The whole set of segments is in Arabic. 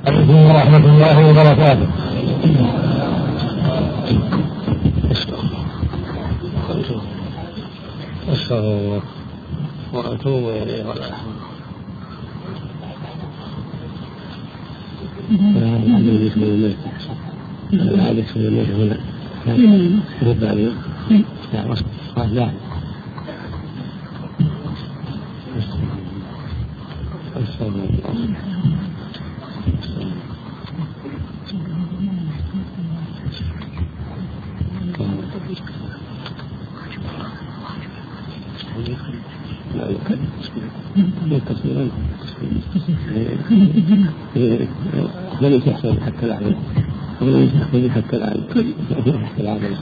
عليكم ورحمة الله وبركاته. أستغفر الله وأتوب إليه ولا لم تحصل حتى العمل ولم تحصل حتى العمل حتى العمل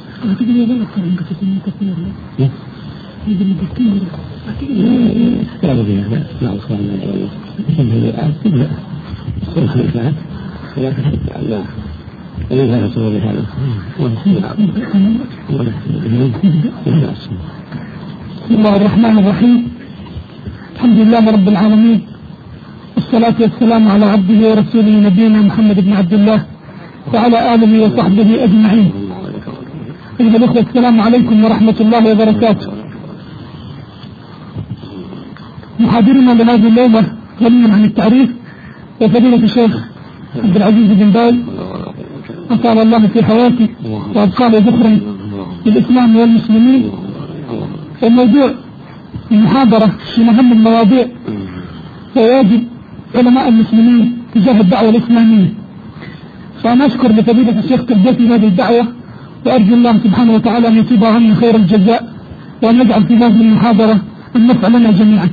لا بد لا أصلا لا لا ولا تحت الله وليس رسول بهذا بسم الله الرحمن الرحيم. الحمد لله رب العالمين، والصلاة والسلام على عبده ورسوله نبينا محمد بن عبد الله وعلى آله وصحبه أجمعين. أيها الأخوة، السلام عليكم ورحمة الله وبركاته. محاضرنا لهذه الليلة غني عن التعريف وفضيلة الشيخ عبد العزيز بن باز أطال الله في حياته وأبقى ذكرا للإسلام والمسلمين. الموضوع المحاضرة في مهم المواضيع وواجب علماء المسلمين تجاه الدعوة الإسلامية. فأنا أشكر لفضيلة الشيخ تربيتي هذه الدعوة، وأرجو الله سبحانه وتعالى أن يتوب عني خير الجزاء وأن يجعل في هذه المحاضرة النفع لنا جميعا.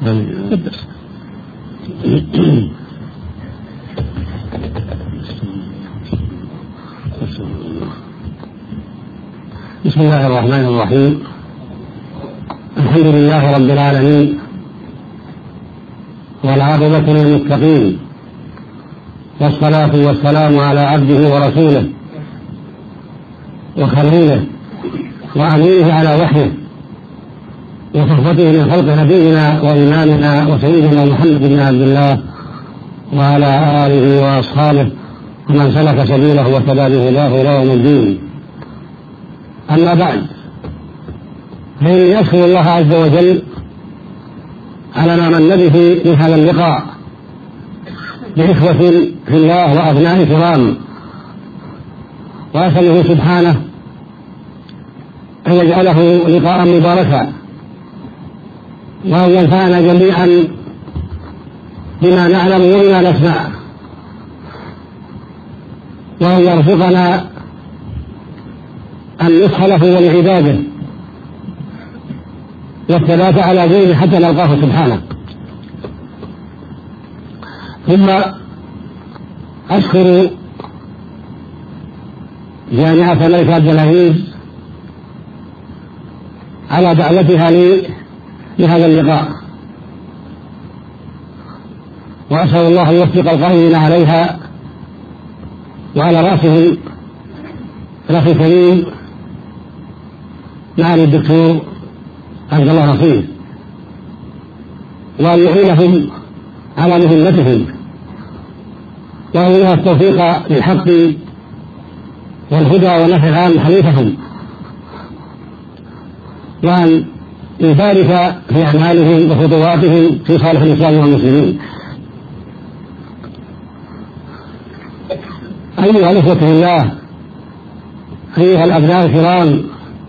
بسم الله الرحمن الرحيم. الحمد لله رب العالمين، والعاقبة للمتقين، والصلاة والسلام على عبده ورسوله وخليله وأمينه على وحيه وصحبته من خلق نبينا وإمامنا وسيدنا محمد بن عبد الله وعلى آله وأصحابه ومن سلك سبيله وتبع بهداه إلى يوم الدين. أما بعد، فإني أشكر الله عز وجل على ما من به من هذا اللقاء بإخوة في الله وأبناء كرام، وأسأله سبحانه أن يجعله لقاء مباركا، وأن ينفعنا جميعا بما نعلم وبما نسمع، وأن يرزقنا النصح له ولعباده والثبات على دينه حتى نلقاه سبحانه. ثم أشكر جامعة الملك عبد العزيز على دعوتها لي لهذا اللقاء، وأسأل الله أن يوفق القائمين عليها، وعلى رأسهم الأخ الكريم معالي الدكتور عبد الله نصير، وأن يعينهم على مهمتهم، وأن يريها التوفيق للحق والهدى ونفع العام حليفهم، وأن يبارك في أعمالهم وخطواتهم في صالح الإسلام والمسلمين. أيها الإخوة في الله، أيها الأبناء الكرام،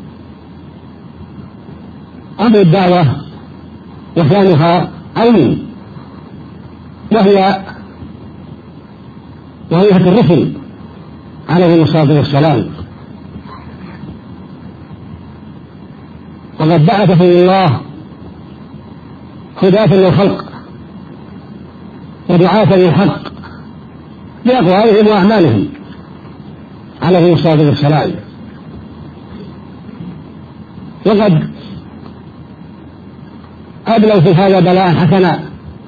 أمر الدعوة وشأنها عظيم، وهي وظيفة الرسل عليهم الصلاة والسلام، وقد بعثهم الله هداة للخلق ودعاة للحق بأقوالهم وأعمالهم عليهم الصلاة والسلام. وقد أبلوا في هذا بلاء حسنا،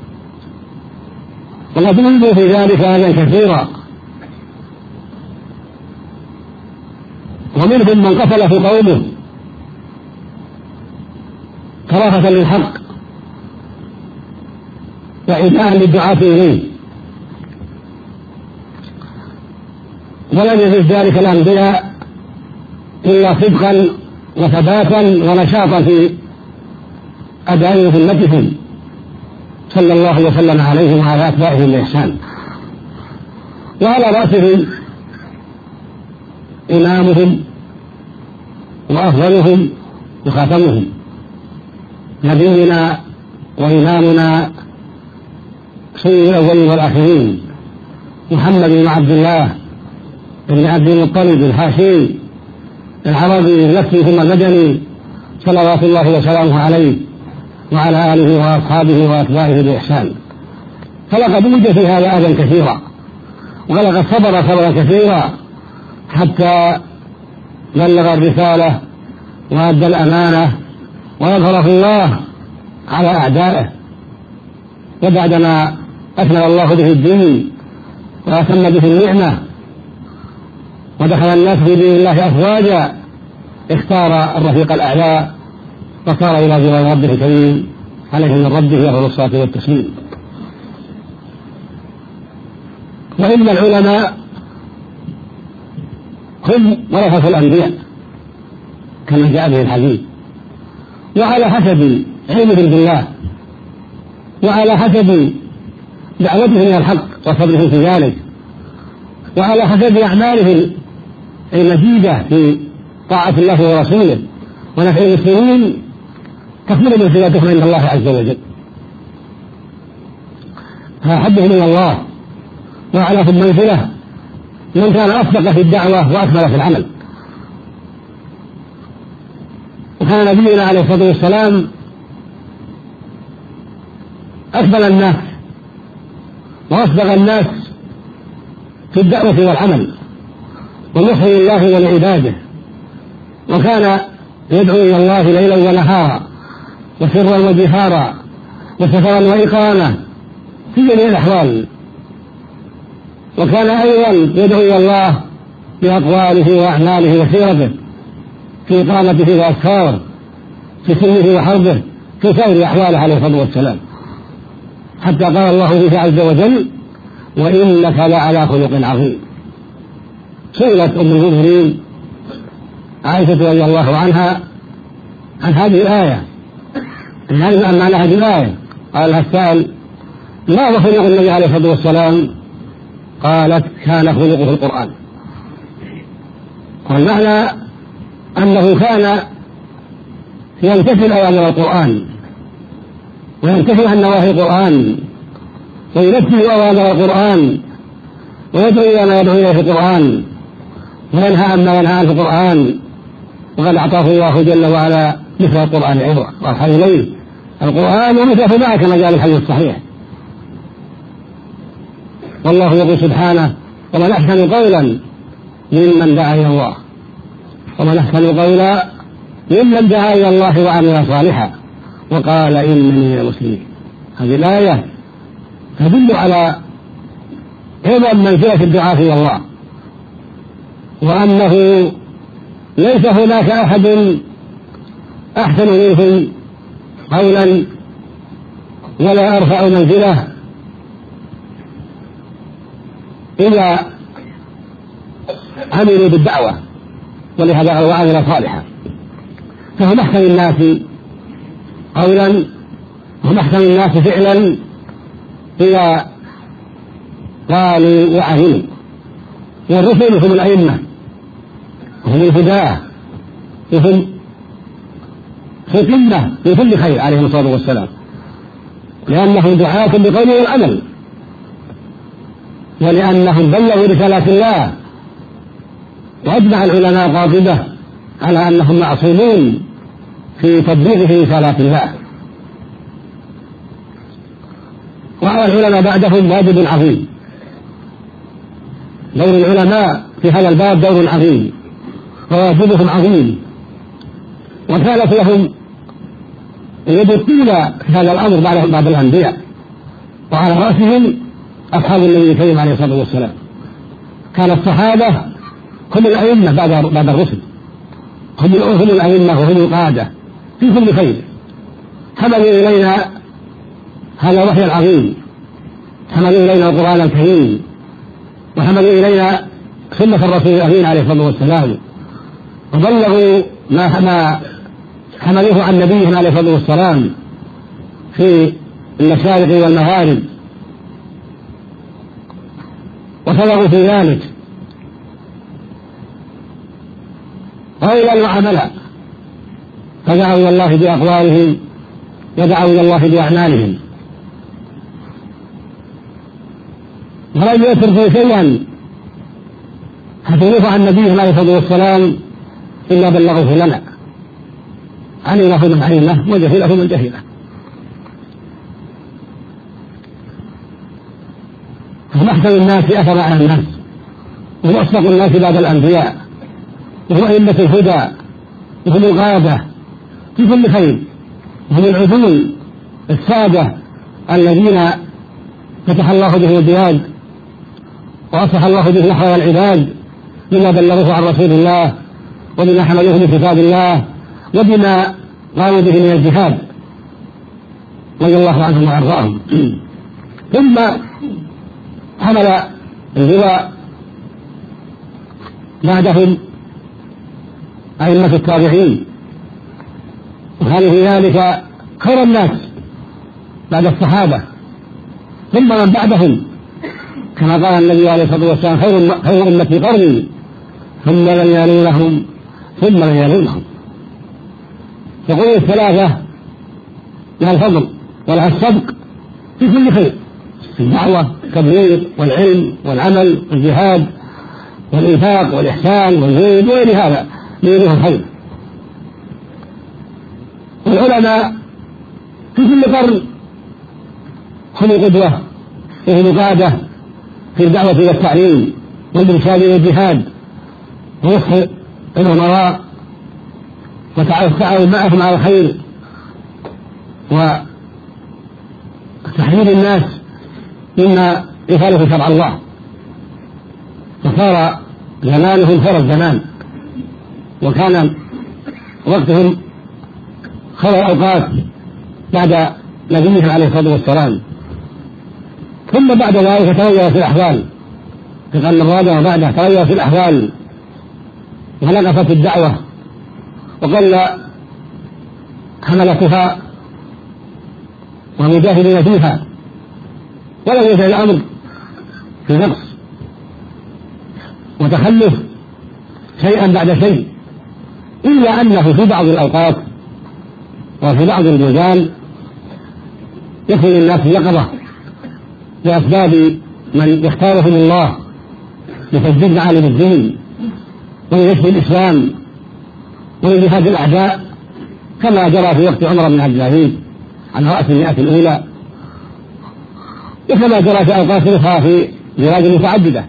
وقد منذ في ذلك آيات كثيرا، ومنهم من قتل في قومه كراهة للحق وإيذاء للدعاة إليه، ولم يزد ذلك الأنبياء إلا صدقا وثباتا ونشاطا في أداء مهمتهم صلى الله وسلم عليهم وعلى أتباعهم بإحسان. وعلى رأسهم إمامهم وأفضلهم وخاتمهم نبينا وإمامنا سيد الأولين والآخرين محمد بن عبد الله بن عبد المطلب الهاشمي العربي المكي ثم المدني صلوات الله وسلامه عليه وعلى آله وأصحابه وأتباعه بإحسان. فلقد وجد في هذا أذى كثيرا، ولقد صبر صبرا كثيرا حتى بلغ الرسالة وأدى الأمانة ويظهر في الله على أعدائه. وبعدما أكمل الله به الدين وأتم به النعمة ودخل الناس في دين الله أفواجا اختار الرفيق الأعلى وصار إلى جوار ربه الكريم عليه من ربه أفضل الصلاة والتسليم. وإن العلماء هم ورثة الأنبياء كما جاء به الحديث، وعلى حسب علمهم بالله وعلى حسب دعوتهم إلى الحق وصبرهم في ذلك وعلى حسب أعمالهم المزيدة في طاعة الله ورسوله ونفع المسلمين تكمل منزلتهم عند الله عز وجل. فأحبهم من الله وأعلاهم منزله من كان أصدق في الدعوة وأكمل في العمل. وكان نبينا عليه الصلاة والسلام أكمل الناس وأصدق الناس في الدعوة والعمل والنصح لله ولعباده، وكان يدعو إلى الله ليلا ونهارا وسرا وجهارا وسفرا وإقامة في جميع الأحوال. وكان أيضا يدعو إلى الله بأقواله وأعماله وسيرته في إقامته وأذكاره في سنه وحربه في سائر أحواله عليه الصلاة والسلام، حتى قال الله فيه عز وجل: وإنك لعلى خلق عظيم. سئلت أم المؤمنين عائشة رضي الله عنها عن هذه الآية، عن معنى هذه الآية. قال لها السائل: ما هو خلق النبي عليه الصلاة والسلام؟ قالت: كان خلقه القرآن. والمعنى أنه كان يمتثل أوامر القرآن ويمتثل عن نواهي القرآن وينفذ أوامر القرآن ويدعو إلى ما يدعو إليه في القرآن وينهى عما ينهى عنه في القرآن. وقد أعطاه الله جل وعلا مثل القرآن عبرة وأوحى إليه القرآن ومثله معه كما جاء في الحديث الصحيح. والله يقول سبحانه: ومن أحسن قولا ممن دعا إلى الله، ومن أحسن قولا ممن دعا إلى الله وعمل صالحا وقال إنني من المسلمين. هذه الآية تدل على عظم منزلة الدعاء إلى الله، وأنه ليس هناك أحد أحسن منهم قولا ولا أرفع منزلة إذا عملوا بالدعوة ولهذا وعمل صالحا. فهم أحسن الناس قولا وهم أحسن الناس فعلا إذا قالوا وعملوا. والرسل هم الأئمة وهم الهداة وهم في قمة في كل خير عليهم الصلاة والسلام، لأنهم دعاة بقول والعمل، ولأنهم بلغوا رسالات الله. وأجمع العلماء قاطبة على أنهم معصومون في تبليغ رسالات الله. وعلى العلماء بعدهم واجب عظيم. دور العلماء في هذا الباب دور عظيم وواجبهم عظيم، وكانت لهم يد الطولى في هذا الأمر بعد الأنبياء، وعلى رأسهم أصحاب النبي الكريم عليه الصلاة والسلام. كان الصحابة هم الأئمة بعد الرسل، هم الأئمة وهم القادة في كل خير. حملوا إلينا هذا الوحي العظيم، حملوا إلينا القرآن الكريم، وحملوا إلينا سنة الرسول الأمين عليه الصلاة والسلام، وبلغوا ما حملوه عن نبيهم عليه الصلاة والسلام في المشارق والمغارب، وصدقوا في ذلك، وإلى المعاملة فدعوا إلى الله بأقوالهم ودعوا إلى الله بأعمالهم، ولم يتركوا شيئا حفظوه عن نبيهم عليه الصلاة والسلام إلا بلغوه لنا، علمه من علمه وجهله من جهله. هم أحسن الناس أثر على الناس، وهم أصدق الناس بعد الأنبياء، وهم أئمة الهدى، وهم القادة في كل خير، وهم العدول السادة الذين فتح الله بهم البلاد وأصلح الله بهم أحوال العباد بما بلغوه عن رسول الله، وبما حملوه من كتاب الله، وبما قاموا به من الجهاد رضي الله عنهم وأرضاهم. ثم حمل اللواء بعدهم أئمة التابعين، وكانوا في ذلك خير الناس بعد الصحابة، ثم من بعدهم كما قال النبي عليه الصلاة والسلام خير أمتي قرني ثم من يلونهم ثم من يلونهم. يقول الثلاثة لها الفضل ولها السبق في كل خير، في الدعوة والتبليغ والعلم والعمل والجهاد والإنفاق والإحسان والزهد وغير هذا من الخير. والعلماء في كل قرن هم قدوة وهم قادة في الدعوة إلى التعليم والإرشاد إلى الجهاد ونصح الأمراء والتعاون معهم على الخير وتحذير الناس مما يخالف شرع الله. فصار زمانهم خير الزمان، وكان وقتهم خير الأوقات بعد نبيهم عليه الصلاة والسلام. ثم بعد ذلك تغيرت الأحوال في القرن الرابع وبعده، تغيرت الأحوال ونقصت الدعوة وقل حملتها ومجاهدين فيها، ولم يزل الأمر في نقص وتخلف شيئا بعد شيء، إلا أنه في بعض الأوقات وفي بعض البلدان يكون الناس يقظة لأسباب من يختارهم الله لتجديد معالم الدين ولنشر الإسلام ولجهاد الأعداء، كما جرى في وقت عمر بن عبد العزيز على رأس المئة الأولى، وكما جرى في أوقات أخرى في بلاد متعددة.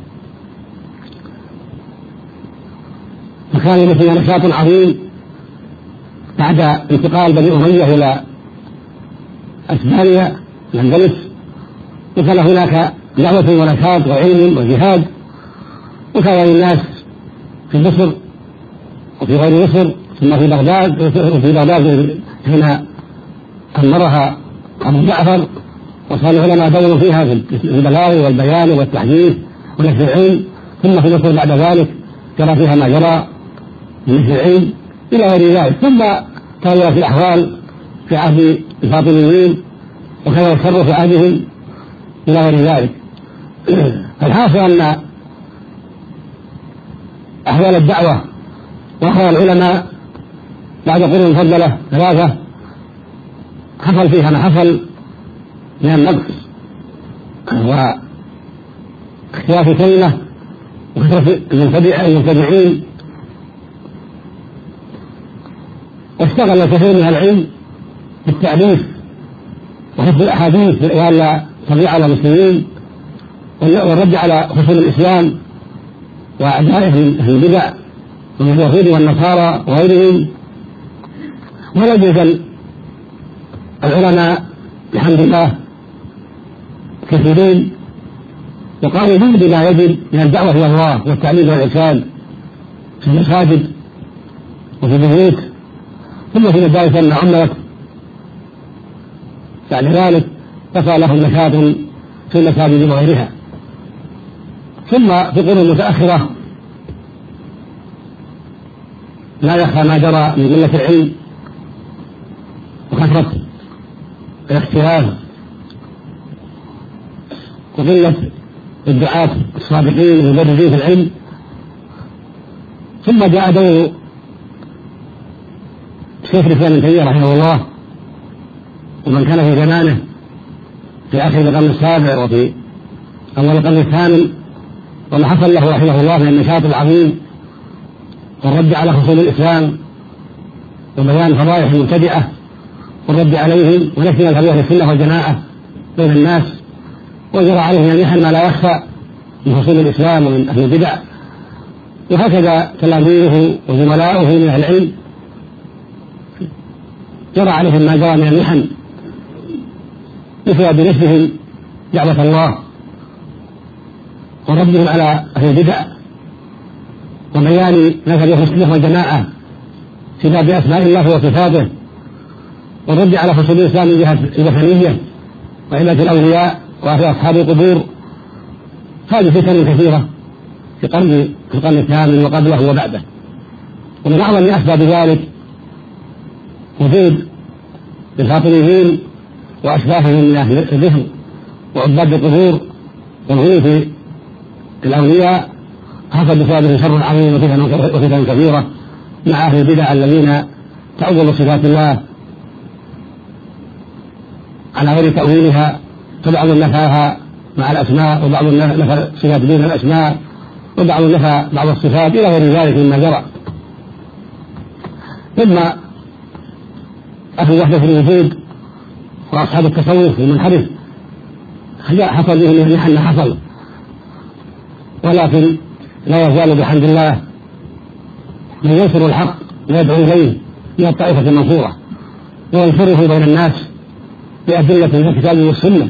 فكان مثل نشاط عظيم بعد انتقال بني أمية إلى أسبانيا الأندلس، وكان هناك دعوة ونشاط وعلم وجهاد، وكان للناس في مصر وفي غير مصر ثم في بغداد، وفي بغداد حين أمرها أبو جعفر وصار العلماء دوروا فيها في البلاغ والبيان والتحديث ونشر العلم، ثم في مصر بعد ذلك جرى فيها ما جرى من نشر العلم إلى غير ذلك. ثم تغيرت الأحوال في عهد الفاطميين وكان الشر في عهدهم إلى غير ذلك. فالحاصل أن أحوال الدعوة وأحوال العلماء بعد قرون مفضلة ثلاثة حصل فيها ما حصل من النقص واختلاف كلمة وكثرة المبتدعين، واشتغل الكثير من العلم بالتأليف وحفظ الأحاديث لئلا تضيع على المسلمين والرد على خصوم الإسلام وأعدائهم أهل البدع من اليهود والنصارى وغيرهم. ولم يزل العلماء الحمد لله كثيرين يقامون بما يجب من الدعوة إلى الله والتعليم والإرشاد في المساجد وفي البيوت ثم في مدارس لما عملت. بعد ذلك فصار لهم نشاط في المساجد وغيرها، ثم في القرون المتأخرة لا يخفى ما جرى من قلة العلم وكثرة الاختلاف وقلة الدعاة الصادقين المبرزين في العلم. ثم جاء دور شيخ الإسلام ابن تيمية رحمه الله ومن كان في زمانه في آخر القرن السابع وفي أول القرن الثامن، وما حصل له رحمه الله من النشاط العظيم والرد على خصوم الإسلام وبيان فضائح المبتدعة والرد عليهم ونفي الهوية للسنة والجماعة بين الناس، وجرى عليهم المحن ما لا يخفى من خصوم الإسلام ومن أهل البدع. وهكذا تلاميذه وزملاؤه من أهل العلم جرى عليهم ما جرى من المحن مثل بنفسهم دعوة الله وردهم على أهل البدع وبيان نفي السنة والجماعة في باب أسماء الله وصفاته والرد على خصوم الإسلام من جهة الوثنية وعبادة الأولياء وفي أصحاب القبور. هذه فتن كثيرة في القرن الثامن وقبله وبعده. ومن أعظم أسباب ذلك وجود الفاطميين وأشباههم من أهل الذهن وعباد القبور والغلو في الأولياء، حصل بسببه شر عظيم وفتن كثيرة مع أهل البدع الذين تعظم صفات الله على غير تأويلها، فبعض نفاها مع الأسماء وبعض نفى صفات دون الأسماء وبعض نفى بعض الصفات إلى غير ذلك مما جرى. ثم أهل وحدة الوجود وأصحاب التصوف المنحرف حصل بهم المحن حصل، ولكن لا يزال بحمد الله من ينصر الحق ويدعو إليه من الطائفة المنصورة وينشره بين الناس بأدلة في الكتاب والسنة.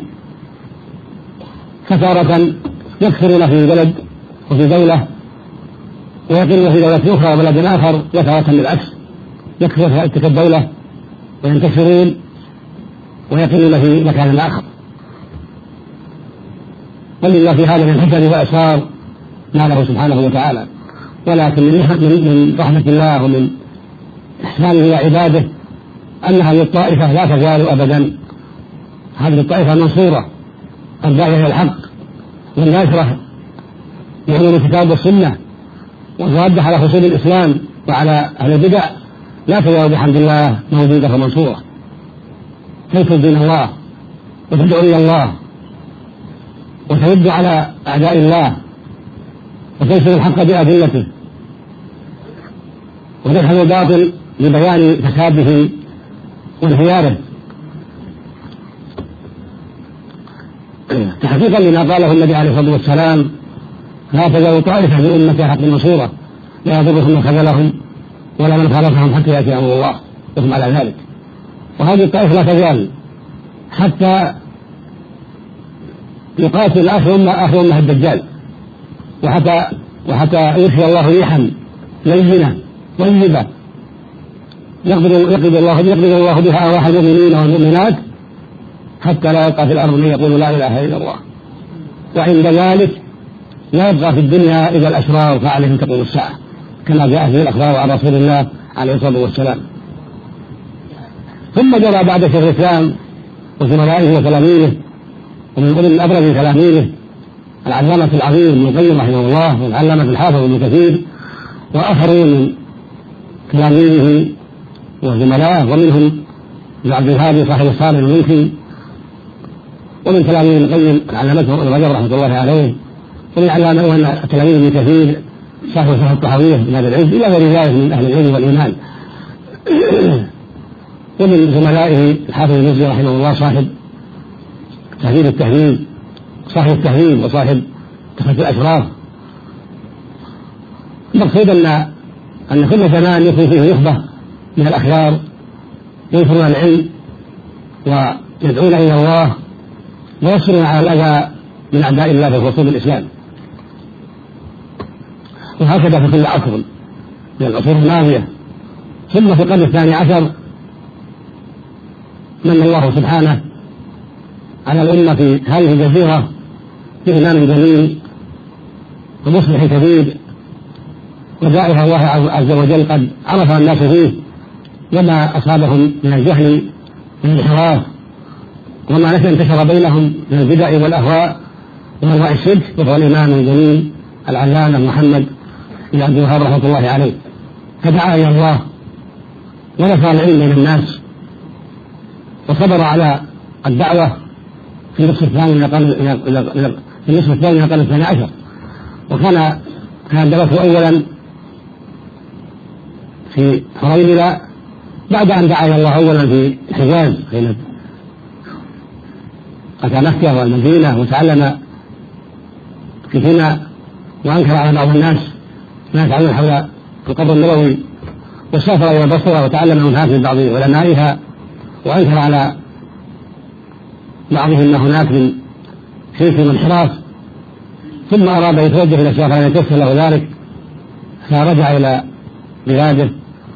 فتارة يكثرون في بلد وفي دولة ويقلون في دولة أخرى وبلد آخر، وتارة بالعكس يكثر في تلك الدولة وينتشرون ويقلون في مكان آخر. ولله في هذا من حكم وأسرار ما له سبحانه وتعالى، ولكن من رحمة الله ومن إحسانه إلى عباده أن هذه الطائفة لا تزال أبدا، هذه الطائفة منصورة الداعية إلى الحق والناشرة بعلوم الكتاب والسنة والرد على خصوم الإسلام وعلى أهل البدع لا تزال بحمد الله موجودة ومنصورة، تنصر دين الله وتدعو إلى الله وترد على أعداء الله وتنشر الحق بأدلته وتدحض الباطل لبيان فساده وانهياره تحقيقا لما قاله النبي عليه الصلاة والسلام: لا تزال طائفة من أمتي حق منصورة لا يضرهم من خذلهم ولا من خالفهم حتى يأتي أمر الله وهم على ذلك. وهذه الطائفة لا تزال حتى يقاتل آخر أمة الدجال، وحتى يرسل الله ريحا لينة طيبة يقبض الله بها أرواح المؤمنين والمؤمنات حتى لا يبقى في الأرض من يقول لا إله إلا الله، وعند ذلك لا يبقى في الدنيا إذا الأشرار فعليهم تقوم الساعة، كما جاء في الأخبار عن رسول الله عليه الصلاة والسلام. ثم جرى بعد شيخ الإسلام وزملائه وتلاميذه ومن أولي الأبرز تلاميذه العلامة العظيم ابن القيم رحمه الله والعلامة الحافظ ابن كثير وآخرون من تلاميذه وزملائه، ومنهم ابن عبد الهادي صاحب الصالح الملكي، ومن تلاميذ ابن القيم العلامة ابن رجب رحمة الله عليه، ومن علامة تلاميذ ابن كثير صاحب صحيح الطحاوية من هذا العلم إلى غير ذلك من أهل العلم والإيمان. ومن زملائه الحافظ المزي رحمه الله صاحب تهذيب التهذيب صاحب التهذيب وصاحب تخفي الأشراف. المقصود أن كل زمان يكون فيه نخبة من الأخيار ينشرون العلم ويدعون إلى الله ويصرون على الأذى من أعداء الله في خصوم الإسلام. وهكذا في كل عصر من العصور الماضية. ثم في القرن الثاني عشر من الله سبحانه على الأمة في هذه الجزيرة بإمام جليل ومصلح كبير ودائها الله عز وجل قد عرف الناس فيه وما أصابهم من الجهل والانحراف وما انتشر بينهم من البدع والأهواء وأنواع الشرك، وهو الإمام الجليل العلامة محمد بن عبد الوهاب رحمة الله عليه. فدعا إلى الله ونشر العلم بين الناس وصبر على الدعوة في النصف الثاني من القرن الثاني عشر، وكان درسه أولا في حريملة بعد أن دعا إلى الله أولا في الحجاز حين أتى مكة والمدينة وتعلم في هنا، وأنكر على بعض الناس ما يفعلون حول القبر النبوي، وسافر إلى البصرة وتعلم من هذه بعض علمائها، وأنكر على بعضهم ما هناك من شرك وانحراف، ثم أراد أن يتوجه إلى الشام فلم يتيسر له ذلك، فرجع إلى بلاده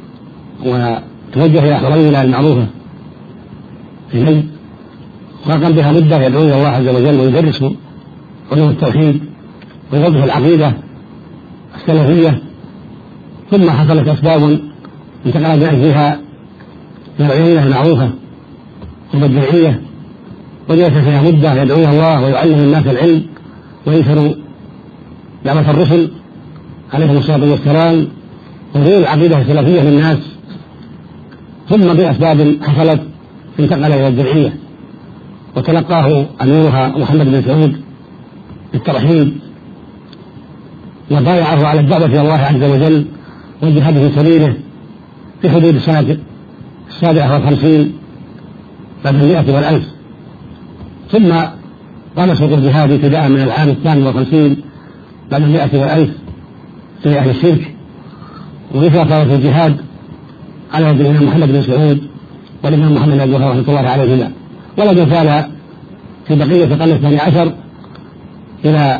وتوجه إلى حريملة المعروفة في نجد، وقام بها مدة يدعو إلى الله عز وجل ويدرس علوم التوحيد ويوضح العقيدة السلفية. ثم حصلت أسباب انتقل بأجلها إلى العلمية المعروفة والبدعية، وجلس فيها مدة يدعو إلى الله ويعلم الناس العلم وينشر دعوة الرسل عليهم الصلاة والسلام وغير العقيدة السلفية للناس. ثم بأسباب حصلت انتقل إلى البدعية وتلقاه أميرها محمد بن سعود بالترحيب وبايعه على الدعوة إلى الله عز وجل والجهاد في سبيله في حدود السنة 57 بعد 100 و1000. ثم قام سوق الجهاد ابتداء من العام 52 بعد 100 و1000 في أهل الشرك، ورفع صارت الجهاد على يد الإمام محمد بن سعود والإمام محمد بن عبد الوهاب رحمة الله عليهما. ولم يزال في بقية القرن الثاني عشر إلى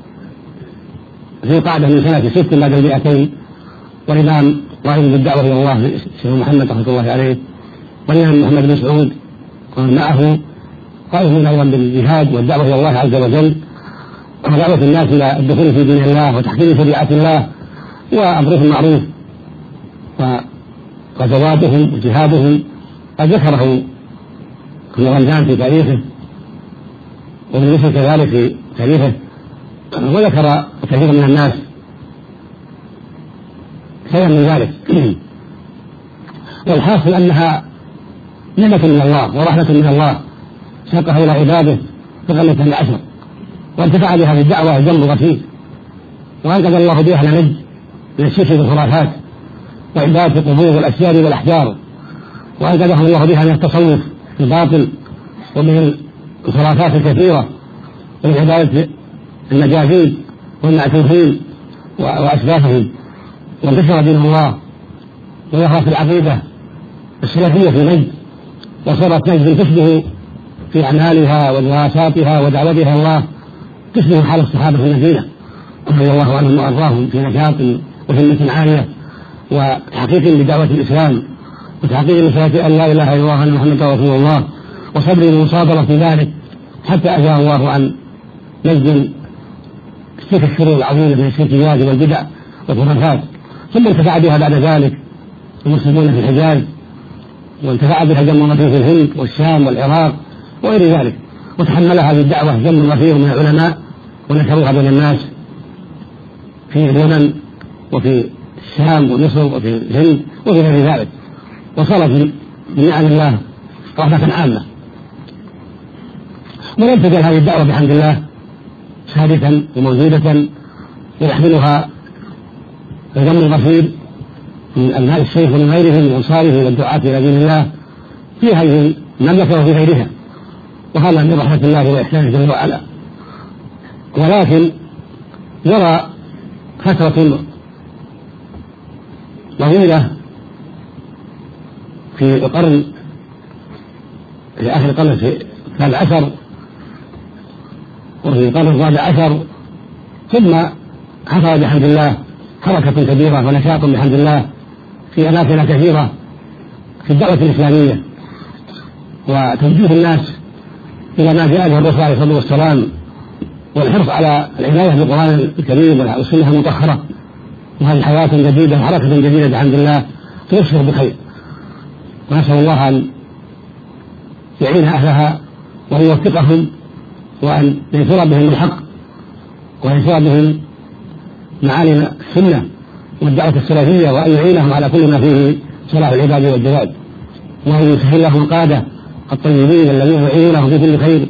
ذي القعدة من سنة 6 بعد 200، والإمام قائم بالدعوة إلى الله الشيخ محمد رحمة الله عليه، والإمام محمد بن سعود معه قائمون أيضا بالجهاد والدعوة إلى الله عز وجل ودعوة الناس إلى الدخول في دين الله وتحكيم شريعة الله وأمرهم المعروف وغزواتهم وجهادهم. قد ذكره ابن غزان في تاريخه وابن يوسف كذلك في تاريخه، وذكر كثير من الناس شيئا من ذلك. والحاصل أنها نعمة من الله ورحمة من الله ساقها إلى عباده في القرن الثاني عشر، وانتفع بهذه الدعوة الجنب الغفير، وأنقذ الله بها نجد من الشرك والخرافات وعبادة القبور والأشجار والأحجار، وأنقذهم الله بها من التصوف الباطل ومن الخرافات الكثيرة ومن عبادة المجازين والمعتوفين وأشباههم، وانتشر دين الله ويظهر في العقيدة السلفية في نجد، وصارت نجد تشبه في أعمالها ودراساتها ودعوتها الله تشبه حال الصحابة في المدينة رضي الله عنهم وأرضاهم في نشاط وهمة عالية وتحقيق لدعوة الإسلام وتحقيق لشهادة أن لا إله إلا الله وأن محمدا رسول الله وصبر ومصابرة في ذلك حتى أجاب الله عن نجد اشتكى الشرور العظيمة من الشركيات والبدع والخرافات. ثم انتفع بها بعد ذلك المسلمون في الحجاز، وانتفع بها جمع في الهند والشام والعراق وغير ذلك، وتحمل هذه الدعوة جمع كثير من العلماء ونشروها بين الناس في اليمن وفي الشام ومصر وفي الهند وفي غير ذلك، وصارت بنعم الله رحمة عامة. ولم تزل هذه الدعوة بحمد الله ثابتا وموجودة ويحملها الجمع الغفير من أبناء الشيخ ومن غيرهم من أنصاره والدعاة إلى دين الله في هذه المملكة وفي غيرها، وهذا من رحمة الله وإحسانه جل وعلا. ولكن جرى فترة طويلة في القرن في آخر القرن الثالث عشر وفي القرن الرابع عشر، ثم حصل بحمد الله حركة كبيرة ونشاط بحمد الله في أماكن كثيرة في الدعوة الإسلامية وتوجيه الناس إلى ما جاء به الرسول عليه الصلاة والسلام والحرص على العناية بالقرآن الكريم والسنة المطهرة، وهذه حياة جديدة وحركة جديدة بحمد الله تبشر بخير، ونسأل الله أن يعين أهلها وأن يوفقهم وأن ينشر بهم الحق وينشر بهم معالم السنة والدعوة السلفية، وأن يعينهم على كل ما فيه صلاح العباد والجواد، وأن يسهل لهم القادة الطيبين الذين يعينونهم في كل خير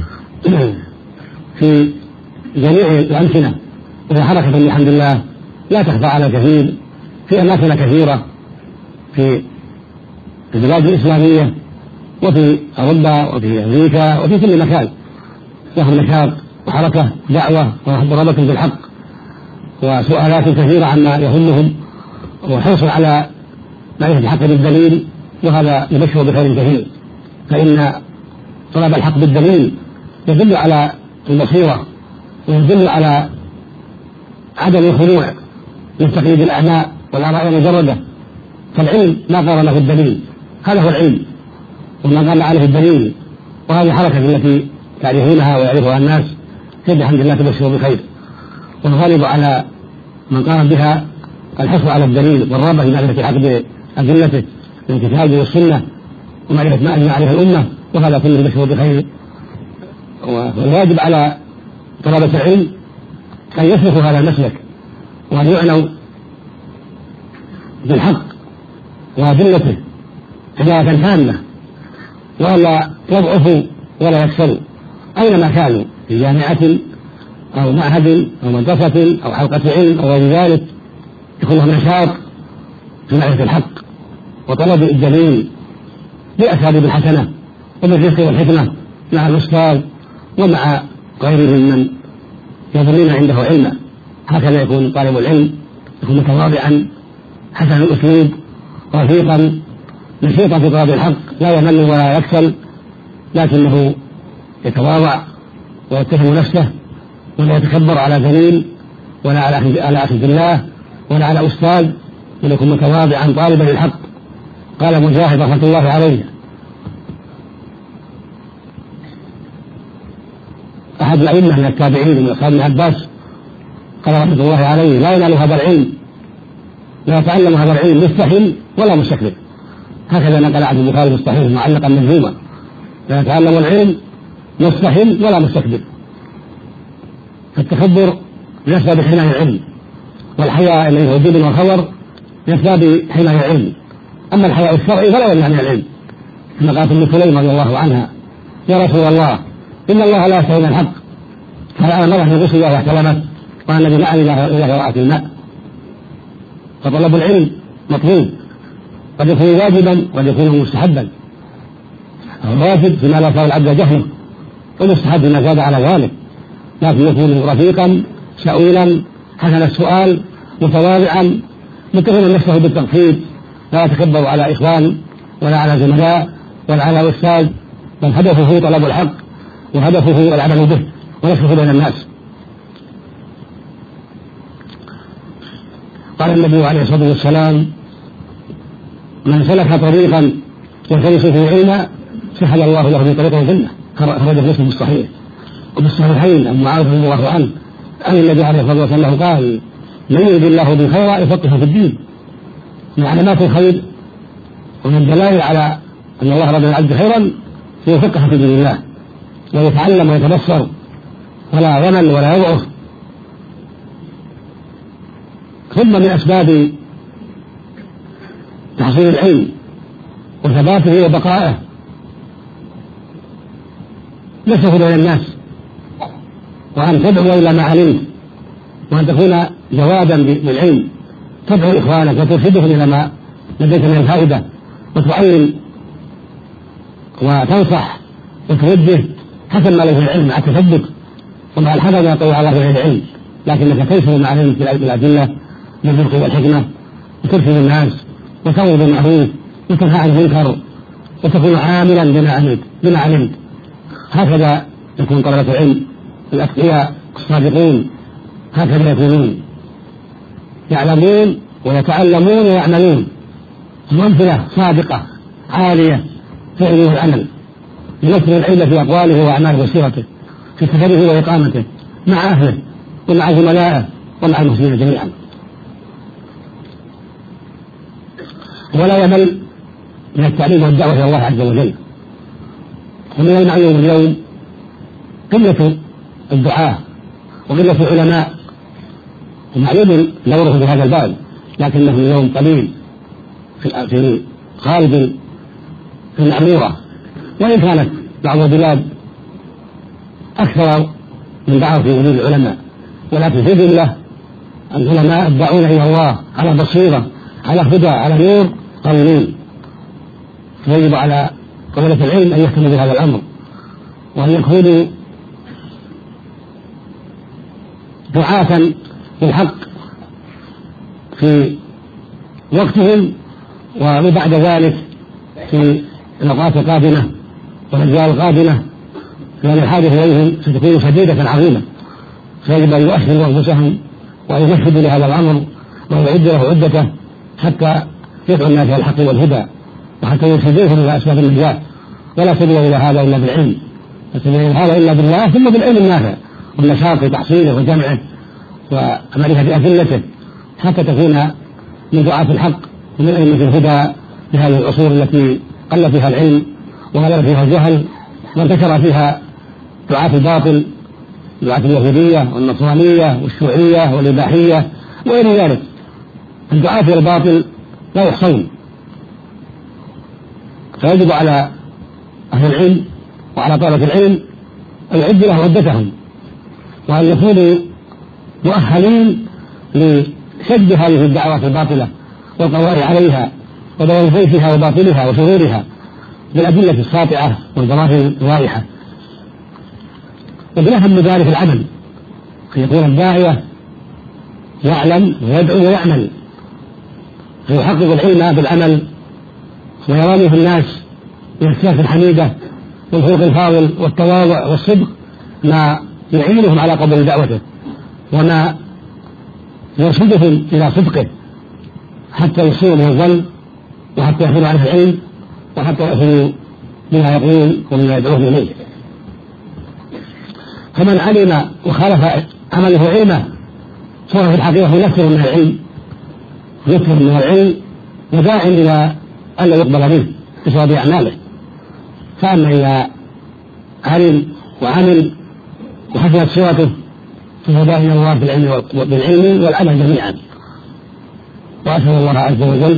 في جميع الأمكنة، وهي حركة بحمد الله لا تخفى على كثير في أماكن كثيرة في البلاد الإسلامية وفي أوروبا وفي أمريكا وفي كل مكان، لهم نشاط وحركة دعوة ورغبة بالحق وسؤالات كثيرة عما يهمهم وحرص على معرفة الحق بالدليل، وهذا يبشر بخير كثير، فإن طلب الحق بالدليل يدل على البصيرة ويدل على عدم الخضوع لتقليد الأعماء والآراء المجردة، فالعلم ما قارن في الدليل، هذا هو العلم وما قال عليه الدليل، وهذه حركة التي تعرفونها ويعرفها الناس الحمد لله تبشر بخير. والغالب على من قام بها الحث على الدليل والرغبة في معرفة الحق بأدلته من الكتاب والسنة ومعرفة ما أجمع عليه الأمة، وهذا كله يبشر بخير. والواجب على طلبة العلم أن يسلكوا هذا المسلك وأن يعنوا بالحق وأدلته عناية تامة، وألا يضعفوا ولا يكسروا أينما كانوا، في جامعة أو معهد أو مدرسة أو حلقة علم أو غير ذلك، يكون لهم نشاط في معرفة الحق وطلب الدليل بأساليب الحسنة وبالرفق والحكمة مع الأستاذ ومع غيره من يظنون عنده علما. هكذا يكون طالب العلم، يكون متواضعا حسن الأسلوب رفيقا نشيطا في طلب الحق، لا يمل ولا يكسل، لكنه يتواضع ويتهم نفسه ولا يتكبر على دليل ولا على أخذ الله ولا على أستاذ، بل يكون متواضعا طالبا للحق. قال مجاهد رحمة الله عليه: أحد الأئمة من التابعين من أصحاب ابن عباس قال رحمة الله عليه: لا ينال هذا العلم، لا يتعلم هذا العلم مستحيل ولا مستكبر. هكذا نقل عبد البخاري في الصحيح معلقا مجزوما: لا يتعلم العلم مستحيل ولا مستكبر. فالتكبر يسبب بحماية العلم، والحياء الذي هو الجبن والخبر يسبب بحماية العلم. أما الحياء الشرعي فلا يمنع من العلم، كما قالت ام سليم رضي الله عنها: يا رسول الله إن الله لا يستحي من الحق، فالآن مرة في غسل الله احتلمت قال النبي: نعم إلى قراءة الماء. فطلب العلم مطلوب، قد يكون واجبا وقد يكون مستحبا. الواجب فيما لا يصير العبد جهله، والمستحب ما زاد على ذلك، لكن يكون رفيقا سئولا حسن السؤال متواضعا متهما نفسه بالتوحيد، لا يتكبر على إخوان ولا على زملاء ولا على أستاذ، بل هدفه طلب الحق وهدفه العمل به ونشره بين الناس. قال النبي عليه الصلاة والسلام: من سلك طريقا يلتمس فيه علما سهل الله له من طريق الجنة. خرج مسلم الصحيح. وفي الصحيحين عن معاذ رضي الله عنه عن النبي عليه الصلاة والسلام قال: من يرد الله بالخير يفقهه في الدين. من علامات الخير ومن الدلائل على أن الله رد العبد خيرا يفقه في دين الله ويتعلم ويتبصر ولا يمل ولا يضعف. ثم من أسباب تحصيل العلم وثباته وبقائه نشره بين الناس، وأن تدعو إلى ما علمت، وأن تكون جوادا بالعلم، تدعو إخوانك وترشدهم إلى ما لديك من الفائدة، وتعلم وتنصح وتوجه حسب ما له العلم مع التثبت ومع الحذر من يقول الله غير العلم، لكنك تنشر ما علمت بالأدلة بالرفق والحكمة، وترشد الناس وتأمر بالمعروف وتنهى عن المنكر وتكون عاملا بما علمت. هكذا يكون طلبة العلم الأتقياء الصادقون، هكذا يكونون يعلمون ويتعلمون ويعملون، أمثلة صادقة عالية في علم العمل، ينشر العلم في أقواله وأعماله وسيرته، في سفره وإقامته، مع أهله ومع زملائه ومع المسلمين جميعا، ولا يمل من التعليم والدعوة إلى الله عز وجل. ومن المعلوم اليوم قلة الدعاة وقلة العلماء، ومعلوم دورهم في هذا الباب، لكنه اليوم قليل في غالب في المعمورة، وإن كانت بعض البلاد أكثر من بعض في وجود العلماء، ولكن في جملة العلماء الداعون إلى الله على بصيرة على هدى على نور قويين. فيجب على طلبة العلم أن يهتموا بهذا الأمر، وأن يكونوا دعاة للحق في وقتهم وبعد ذلك في الأوقات القادمة والأجيال القادمة، لأن الحاجة إليهم ستكون شديدة عظيمة. فيجب أن يؤهلوا أنفسهم وأن يمهدوا لهذا الأمر ويعد له عدته حتى يدعو الناس إلى الحق والهدى، وحتى يرشدوهم إلى أسباب النجاة. ولا سبيل إلى هذا إلا بالعلم، لا سبيل إلى هذا إلا بالله، ثم بالعلم النافع والنشاط في تحصيله وجمعه ومعرفة أدلته، حتى تكون من دعاة الحق ومن أئمة الهدى في هذه العصور التي قل فيها العلم وغلب فيها الجهل وانتشر فيها دعاة الباطل، دعاة اليهودية والنصرانية والشيوعية والإباحية وغير ذلك. الدعاة إلى الباطل لا يحصون، فيجب على أهل العلم وعلى طلبة العلم أن يعدوا له عدتهم، وأن يكونوا مؤهلين لسد هذه الدعوات الباطلة والقضاء عليها وبيان زيفها وباطلها وشرورها بالأدلة الساطعة والبراهين الواضحة. ومن أهم ذلك العمل، فيكون الداعية يعلم ويدعو ويعمل، فيحقق العلم بالعمل ويراني في الناس من السياسة الحميدة والخلق الفاضل والتواضع والصدق ما يعينهم على قبول دعوته وما يرشدهم إلى صدقه، حتى يصيروا من الظن وحتى يحصلوا على العلم وحتى يأخذوا بما يقول ومما يدعوه إليه. فمن علم وخالف عمله علمه فهو في الحقيقة يكثر من العلم، يكثر من العلم وداع إلى ألا يقبل منه بسبب أعماله. فأما إذا علم وعمل وحسنت صورته فهو داع إلى الله بالعلم والعمل جميعا. وأسأل الله عز وجل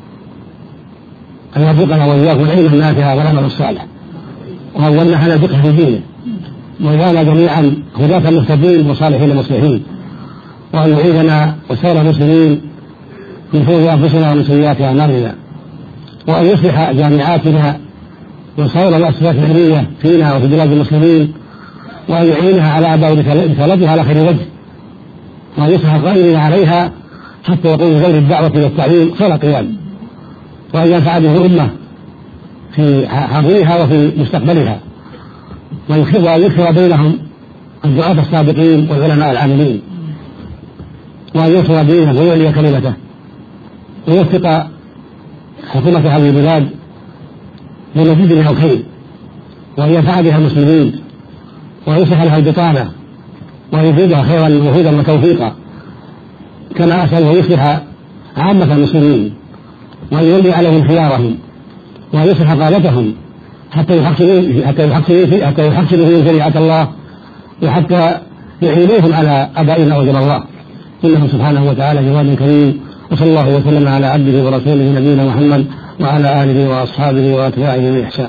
أن يرزقنا وإياكم العلم النافع والعمل الصالح، وأن يمنحنا الفقه في دينه، ويجعلنا جميعا هداة مهتدين وصالحين مصلحين، وأن يعيذنا وسائر المسلمين من شرور أنفسنا ومن سيئات أعمالنا، وأن يصلح جامعاتنا وسائر المؤسسات العلمية فينا وفي بلاد المسلمين، وأن يعينها على أداء رسالتها على خير وجه، وأن يصلح القائمين عليها حتى يقوم بغير الدعوة إلى التعليم خير قيام، وأن ينفع به الأمة في حاضرها وفي مستقبلها، وأن يكثر بينهم الدعاة السابقين والعلماء العاملين، وأن ينصر دينه ويعلي كلمته، ويوفق حكومة هذه البلاد لمزيد من الخير، وأن ينفع بها المسلمين، وأن يصلح لها البطانة، وأن يزيدها خيرا وهدى وتوفيقا، كما أسأل أن يصلح عامة المسلمين، وأن يولي عليهم خيارهم، وأن يصلح قادتهم حتى يحصلوا فيهم شريعة الله، وحتى يعينوهم على أداء ما أوجب الله، إنه سبحانه وتعالى جواد كريم. وصلى الله وسلم على عبده ورسوله نبينا محمد وعلى آله وأصحابه وأتباعه بإحسان.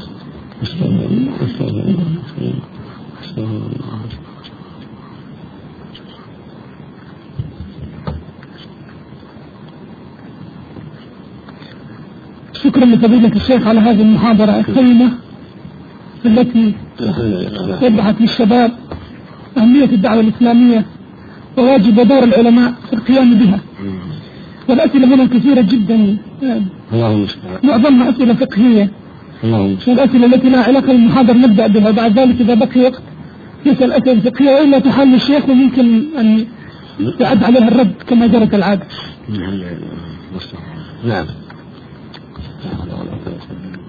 شكرا لفضيلة الشيخ على هذه المحاضرة القيمة التي وضحت للشباب أهمية الدعوة الإسلامية وواجب ودور العلماء في القيام بها. والأسئلة هنا كثيرة جدا، معظمها أسئلة فقهية، والأسئلة التي لا علاقة بالمحاضرة نبدأ بها، بعد ذلك إذا بقي وقت نسأل أسئلة فقهية وإلا تحل الشيخ وممكن أن يعد عليها الرد كما جرت العادة. نعم.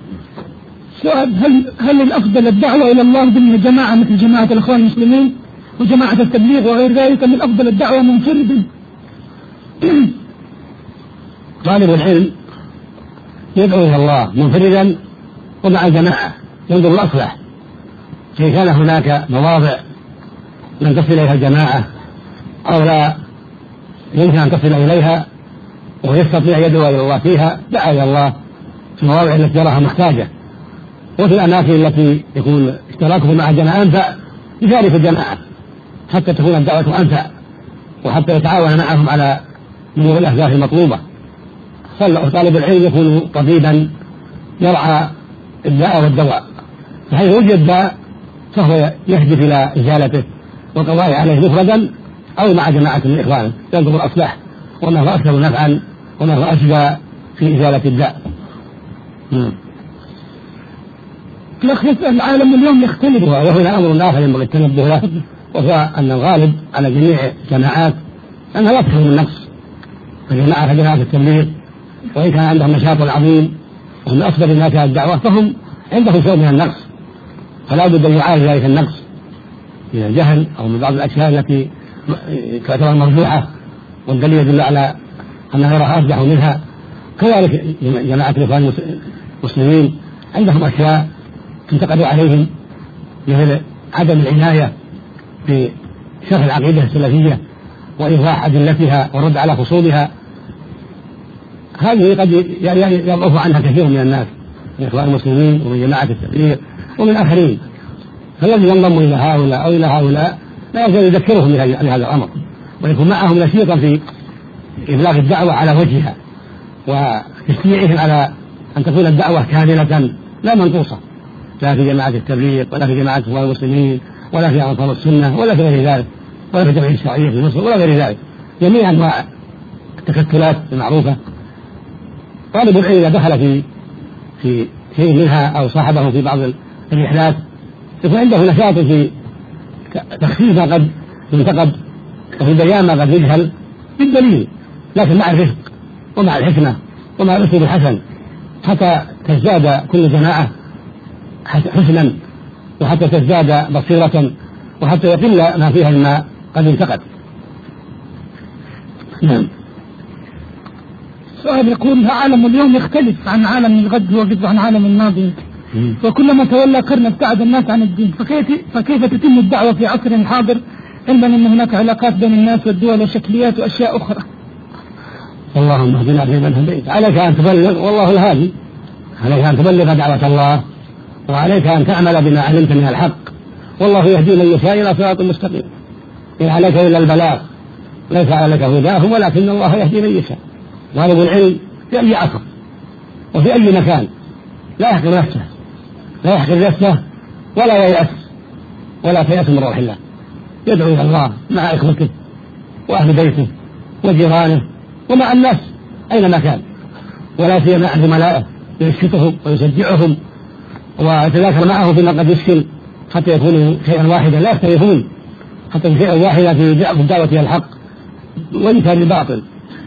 سؤال: هل الأفضل الدعوة إلى الله ضمن جماعة مثل جماعة الأخوان المسلمين، وجماعة التبليغ وغير ذلك من أفضل الدعوة منفردا. طالب العلم يدعو إلى الله منفردا ومع جماعة، ينظر الأصلح. إن كان هناك مواضع لن تصل إليها الجماعة أو لا يمكن أن تصل إليها ويستطيع يدعو إلى الله فيها، دعا إلى الله في المواضع التي يراها محتاجة، وفي الأماكن التي يكون اشتراكه مع جماعة أنفع يشارك الجماعة حتى تكون الدعوة أنفع، وحتى يتعاون معهم على نمو الأهداف المطلوبة. فطالب العلم يكون طبيبا يرعى الداء والدواء، فحيث وجد داء فهو يهدف إلى إزالته والقضاء عليه مفردا أو مع جماعة من إخوانه، ينظر الأصلح وما هو أكثر نفعا وما هو أشبه في إزالة الداء. العالم اليوم يختلف، وهنا أمر آخر ينبغي التنبه له، وهو أن الغالب على جميع الجماعات أنها لا تخلو من النقص. فجماعة جماعة التبليغ وإن كان عندهم نشاط عظيم وهم أفضل الناس على الدعوة فهم عندهم شيء من النقص، فلا بد أن يعالج ذلك النقص من الجهل أو من بعض الأشياء التي تعتبر مرجوحة والدليل يدل على أن غيرها أرجح منها. كذلك جماعة الإخوان المسلمين عندهم أشياء تنتقد عليهم مثل عدم العناية بشرح العقيدة السلفية وإيضاح أدلتها والرد على خصومها. هذه قد يضعف عنها كثير من الناس من إخوان المسلمين ومن جماعة التبليغ ومن آخرين، فالذي ينضم إلى هؤلاء أو إلى هؤلاء لا يزال يذكرهم بهذا الأمر ويكون معهم نشيطا في إبلاغ الدعوة على وجهها وتشجيعهم على أن تكون الدعوة كاملة لا منقوصة، لا في جماعة التبليغ ولا في جماعة إخوان المسلمين ولا في أنصار السنة ولا في غير ذلك ولا في الجمعية الشرعية في مصر ولا غير ذلك، جميع أنواع التكتلات المعروفة. طالب العلم إذا دخل في شيء منها أو صاحبه في بعض الرحلات يكون عنده نشاط في تخفيف ما قد ينتقد وفي بيان ما قد يجهل بالدليل، لكن مع الرفق ومع الحكمة ومع الأسلوب الحسن حتى تزداد كل جماعة حسنا وحتى تزداد بصيرة وحتى يقل ما فيها مما قد ينتقد. نعم. سؤال يقول: عالم اليوم يختلف عن عالم الغد وقصد عن عالم الماضي، وكلما تولى قرن ابتعد الناس عن الدين، فكيف تتم الدعوة في عصر الحاضر علما أن هناك علاقات بين الناس والدول وشكليات وأشياء أخرى؟ اللهم اهدنا فيمن هديت. عليك أن تبلغ والله الهادي، عليك أن تبلغ دعوة الله وعليك أن تعمل بما علمت من الحق، والله يهدي من يشاء إلى صراط مستقيم. إن عليك إلا البلاغ ليس عليك هداهم ولكن الله يهدي من يشاء. طالب العلم في أي عصر وفي أي مكان لا يحقر نفسه، لا يحقر نفسه ولا ييأس ولا تيأس من روح الله، يدعو إلى الله مع إخوته وأهل بيته وجيرانه ومع الناس أينما كان، ولا سيما مع زملائه ينشطهم ويشجعهم ويتذاكر معهم فيما قد يشكل حتى يكونوا شيئا واحدا لا يختلفون، حتى يكونوا شيئا واحدا في الدعوة إلى الحق وانتهى للباطل.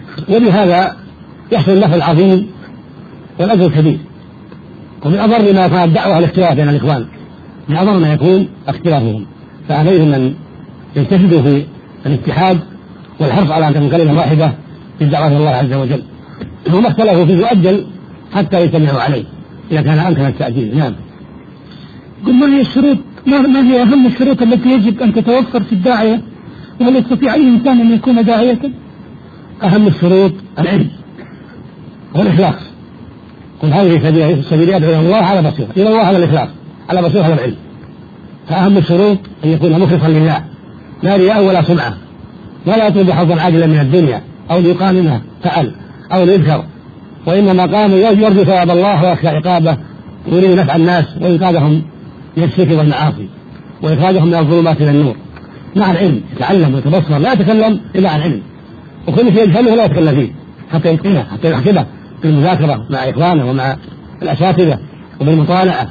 وبهذا يحصل النفع العظيم والأجر الكبير. ومن أضر ما كان الدعوة الاختلاف بين الإخوان، من أضر ما يكون اختلافهم، فعليهم أن يجتهدوا في الاتحاد والحرص على أن تكون كلمة واحدة في الدعوة إلى الله عز وجل، وما اختلفوا فيه يؤجل حتى يجتمعوا عليه إذا كان أمكن التأجيل. نعم. قلنا لي الشروط، ما هي أهم الشروط التي يجب أن تتوفر في الداعية، وهل يستطيع أي إنسان أن يكون داعية؟ أهم الشروط العلم والإخلاص. قل هذه سبيل يدعو إلى الله على بصيرة، إلى الله على الإخلاص، على بصيرة على العلم. فأهم الشروط أن يكون مخلصا لله، لا رياء ولا سمعة، ولا يطلب حظا عاجلا من الدنيا أو ليقال منها فعل أو ليذكر، وإنما قام يرجو ثواب الله ويخشى عقابه ويريد نفع الناس وإنقاذهم من الشرك والمعاصي وإخراجهم من الظلمات إلى النور مع العلم. يتعلم ويتبصر، لا يتكلم إلا عن علم، وكل شيء يجهله لا يتكلم فيه حتى يتقنه، حتى يحسبه بالمذاكرة مع إخوانه ومع الأساتذة وبالمطالعة.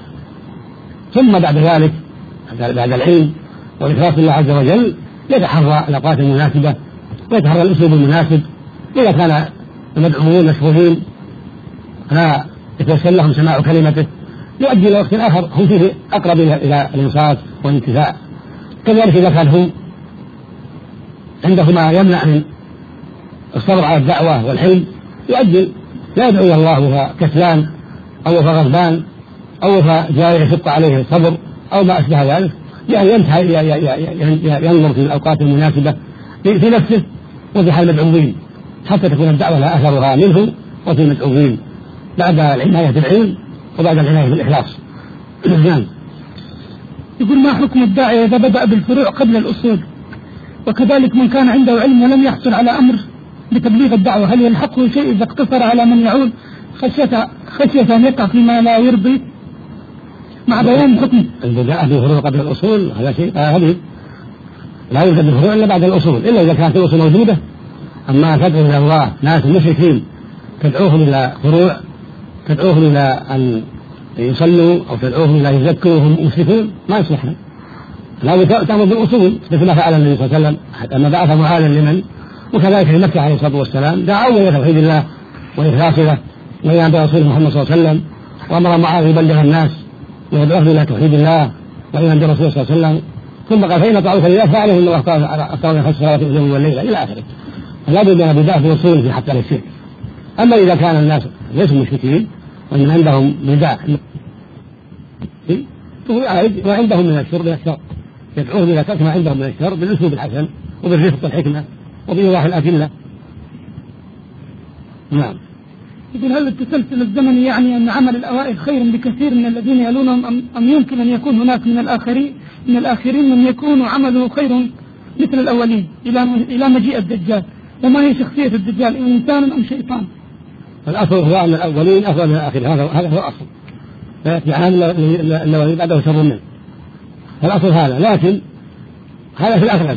ثم بعد ذلك بعد العلم والإخلاص لله عز وجل يتحرى الأوقات المناسبة ويتحرى الأسلوب المناسب. إذا كان المدعوون مشغولين لا يتوسل لهم سماع كلمته، يؤدي إلى وقت آخر هم فيه أقرب إلى الإنصات والانتفاع. كذلك إذا كان هم عنده ما يمنع من الصبر على الدعوة والحلم يؤجل، لا يدعو إلى الله وهو كسلان أو وهو غضبان أو وهو جاي يشق عليه الصبر أو ما أشبه ذلك، يعني ينظر في الأوقات المناسبة في نفسه وفي حال المدعوين حتى تكون الدعوة لا أثرها منه وفي المدعوين بعد العناية بالعلم وبعد العناية بالإخلاص. يقول: ما حكم الداعية إذا بدأ بالفروع قبل الأصول؟ وكذلك من كان عنده علم ولم يحصل على أمر بتبليغ الدعوة، هل يلحقه شيء إذا اقتصر على من يعود خشية أن يقع فيما لا يرضي مع بيان حكمه؟ البداء بالفروع قبل الأصول هذا شيء غريب، لا يوجد الفروع إلا بعد الأصول، إلا إذا كانت الأصول موجودة. أما تدعو إلى الله ناس مشركين تدعوهم إلى فروع، تدعوهم إلى أن يصلوا أو تدعوهم إلى يزكوا وهم مشركون، ما يصلح. لا تأمر بالأصول مثل ما فعل النبي صلى الله عليه وسلم أما بعث معاذا لمن، وكذلك في مكة عليه الصلاة والسلام دعوا إلى توحيد الله وإخلاص له وإلى برسول محمد صلى الله عليه وسلم، وأمر معاذ يبلغ الناس ويدعوهم إلى توحيد الله وإلى برسول صلى الله عليه وسلم، ثم قال: فإن طاعوك لله فعلهم الله أفطرنا 5 صلوات اليوم والليلة إلى آخره. فلا بد من البداء بالأصول في حتى الشرك. أما إذا كان الناس ليسوا مشركين وإن عندهم بداء ما عندهم من الشر يدعوهم إلى ترك ما عندهم من الشر بالأسلوب الحسن وبالرفق والحكمة وبإيضاح الأدلة. نعم. يقول: هل التسلسل الزمني يعني أن عمل الأوائل خير بكثير من الذين يلونهم أم يمكن أن يكون هناك من الآخرين من يكون عمله خير مثل الأولين إلى مجيء الدجال؟ وما هي شخصية الدجال، إنسان أم شيطان؟ الأصل هو أن الأولين أفضل من الآخرين، هذا هو الأصل، فيأتي عام الذي بعده شر منه، فالأصل هذا. لكن هذا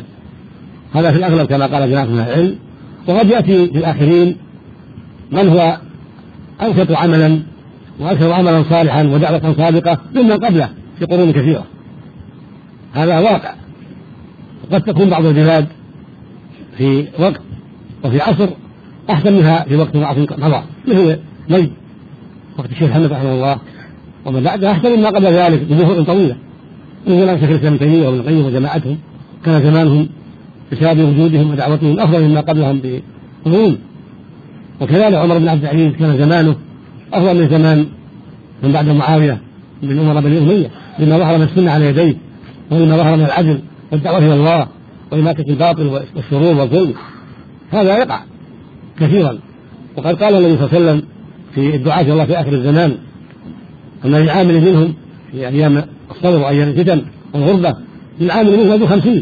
في الأغلب كما قال جماعة من العلم، وقد يأتي في الآخرين من هو أنشط عملا وأكثر عملا صالحا ودعوة صادقة ممن قبله في قرون كثيرة. هذا واقع. قد تكون بعض البلاد في وقت وفي عصر أحسن منها في وقت مضى، مثل نجد وقت الشيخ محمد رحمه الله، ومن بعده أحسن مما قبل ذلك بظهور طويلة من زمان شيخ الإسلام ابن تيمية وابن القيم وجماعتهم. كان زمانهم بسبب وجودهم ودعوتهم أفضل مما قبلهم بقرون. وكذلك عمر بن عبد العزيز كان زمانه أفضل من زمان من بعد معاوية من أمراء بني أمية، لما ظهر من السنة على يديه ولما ظهر من العدل والدعوة إلى الله وإماتة الباطل والشرور والظلم. هذا يقع كثيرا. وقد قال النبي صلى الله عليه وسلم في الدعاة إلى الله في آخر الزمان أن العامل منهم في أيام الصبر وأيام الفتن والغربة العامل منهم ذو 50.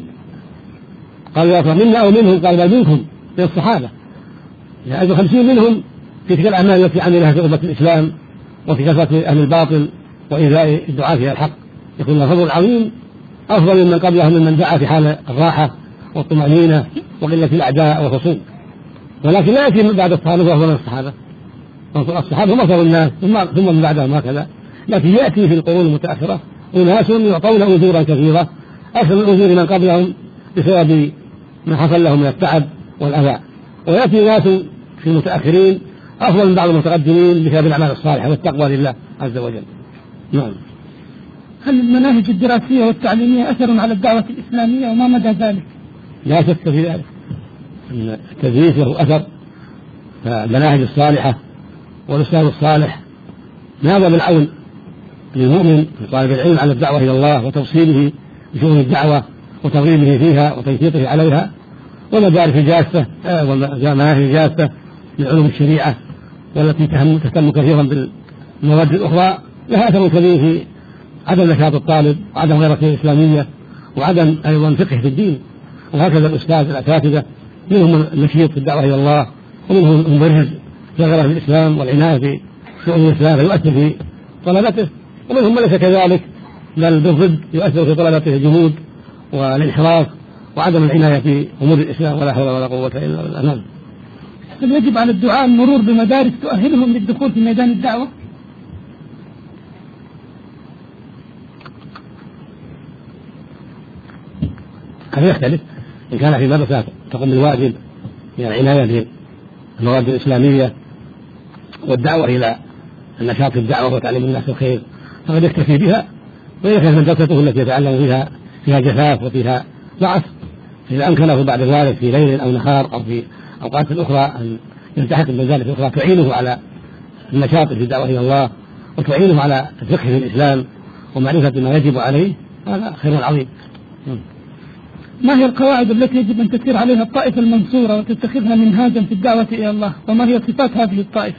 قال: يا رب منا أو منهم؟ قال: بل منكم، من الصحابة. يعني 50 منهم في تلك الأعمال التي عملها في غربة الإسلام وفي كثرة أهل الباطل وإيذاء الدعاة إلى الحق، يكون الفضل العظيم أفضل ممن قبلهم ممن دعا في حال الراحة والطمأنينة وقلة الأعداء والخصوم. ولكن لا يأتي بعد الصحابة أفضل من الصحابة، الصحابة هم أفضل الناس ثم من بعدهم هكذا. لكن يأتي في القرون المتأخرة أناس يعطون أجورا كثيرة أكثر من أجور من قبلهم بسبب ما حصل لهم من التعب والأذى، ويأتي ناس في المتأخرين أفضل من بعض المتقدمين بسبب الأعمال الصالحة والتقوى لله عز وجل. نعم. هل المناهج الدراسية والتعليمية أثر على الدعوة الإسلامية وما مدى ذلك؟ لا شك في ذلك، أن التدريس له أثر. فالمناهج الصالحة والأستاذ الصالح نابع العون للمؤمن طالب العلم على الدعوة إلى الله وتوصيله بشؤون الدعوة وترغيبه فيها وتنشيطه عليها، ومدارس جافة ومناهج جافة لعلوم الشريعة والتي تهتم كثيرا بالمواد الأخرى لها أثر كبير في عدم نشاط الطالب وعدم غيرته الإسلامية وعدم أيضا فقه في الدين. وهكذا الأستاذ الأساتذة منهم النشيط في الدعوة إلى الله ومنهم المبرز في غيره في الإسلام والعناية في شؤون الإسلام فيؤثر في طلبته، ومنهم ليس كذلك بل بالضد يؤثر في طلبته الجمود والانحراف وعدم العناية في أمور الإسلام ولا حول ولا قوة إلا بالله. هل يجب على الدعاء المرور بمدارس تؤهلهم للدخول في ميدان الدعوة؟ هذا يختلف. إن كان في مدرسة تقوم بالواجب من العناية بالمواد الإسلامية والدعوة إلى النشاط في الدعوة وتعليم الناس الخير فقد يكتفي بها، وإذا كانت مدرسته التي يتعلم فيها جفاف وفيها ضعف إذا أمكنه بعد ذلك في ليل أو نهار أو في أوقات أخرى أن يلتحق بمجالس أخرى تعينه على النشاط في الدعوة إلى الله وتعينه على الفقه في الإسلام ومعرفة ما يجب عليه، هذا خير عظيم. ما هي القواعد التي يجب أن تسير عليها الطائفة المنصورة وتتخذها منهاجا في الدعوة إلى الله، وما هي صفات هذه الطائفة؟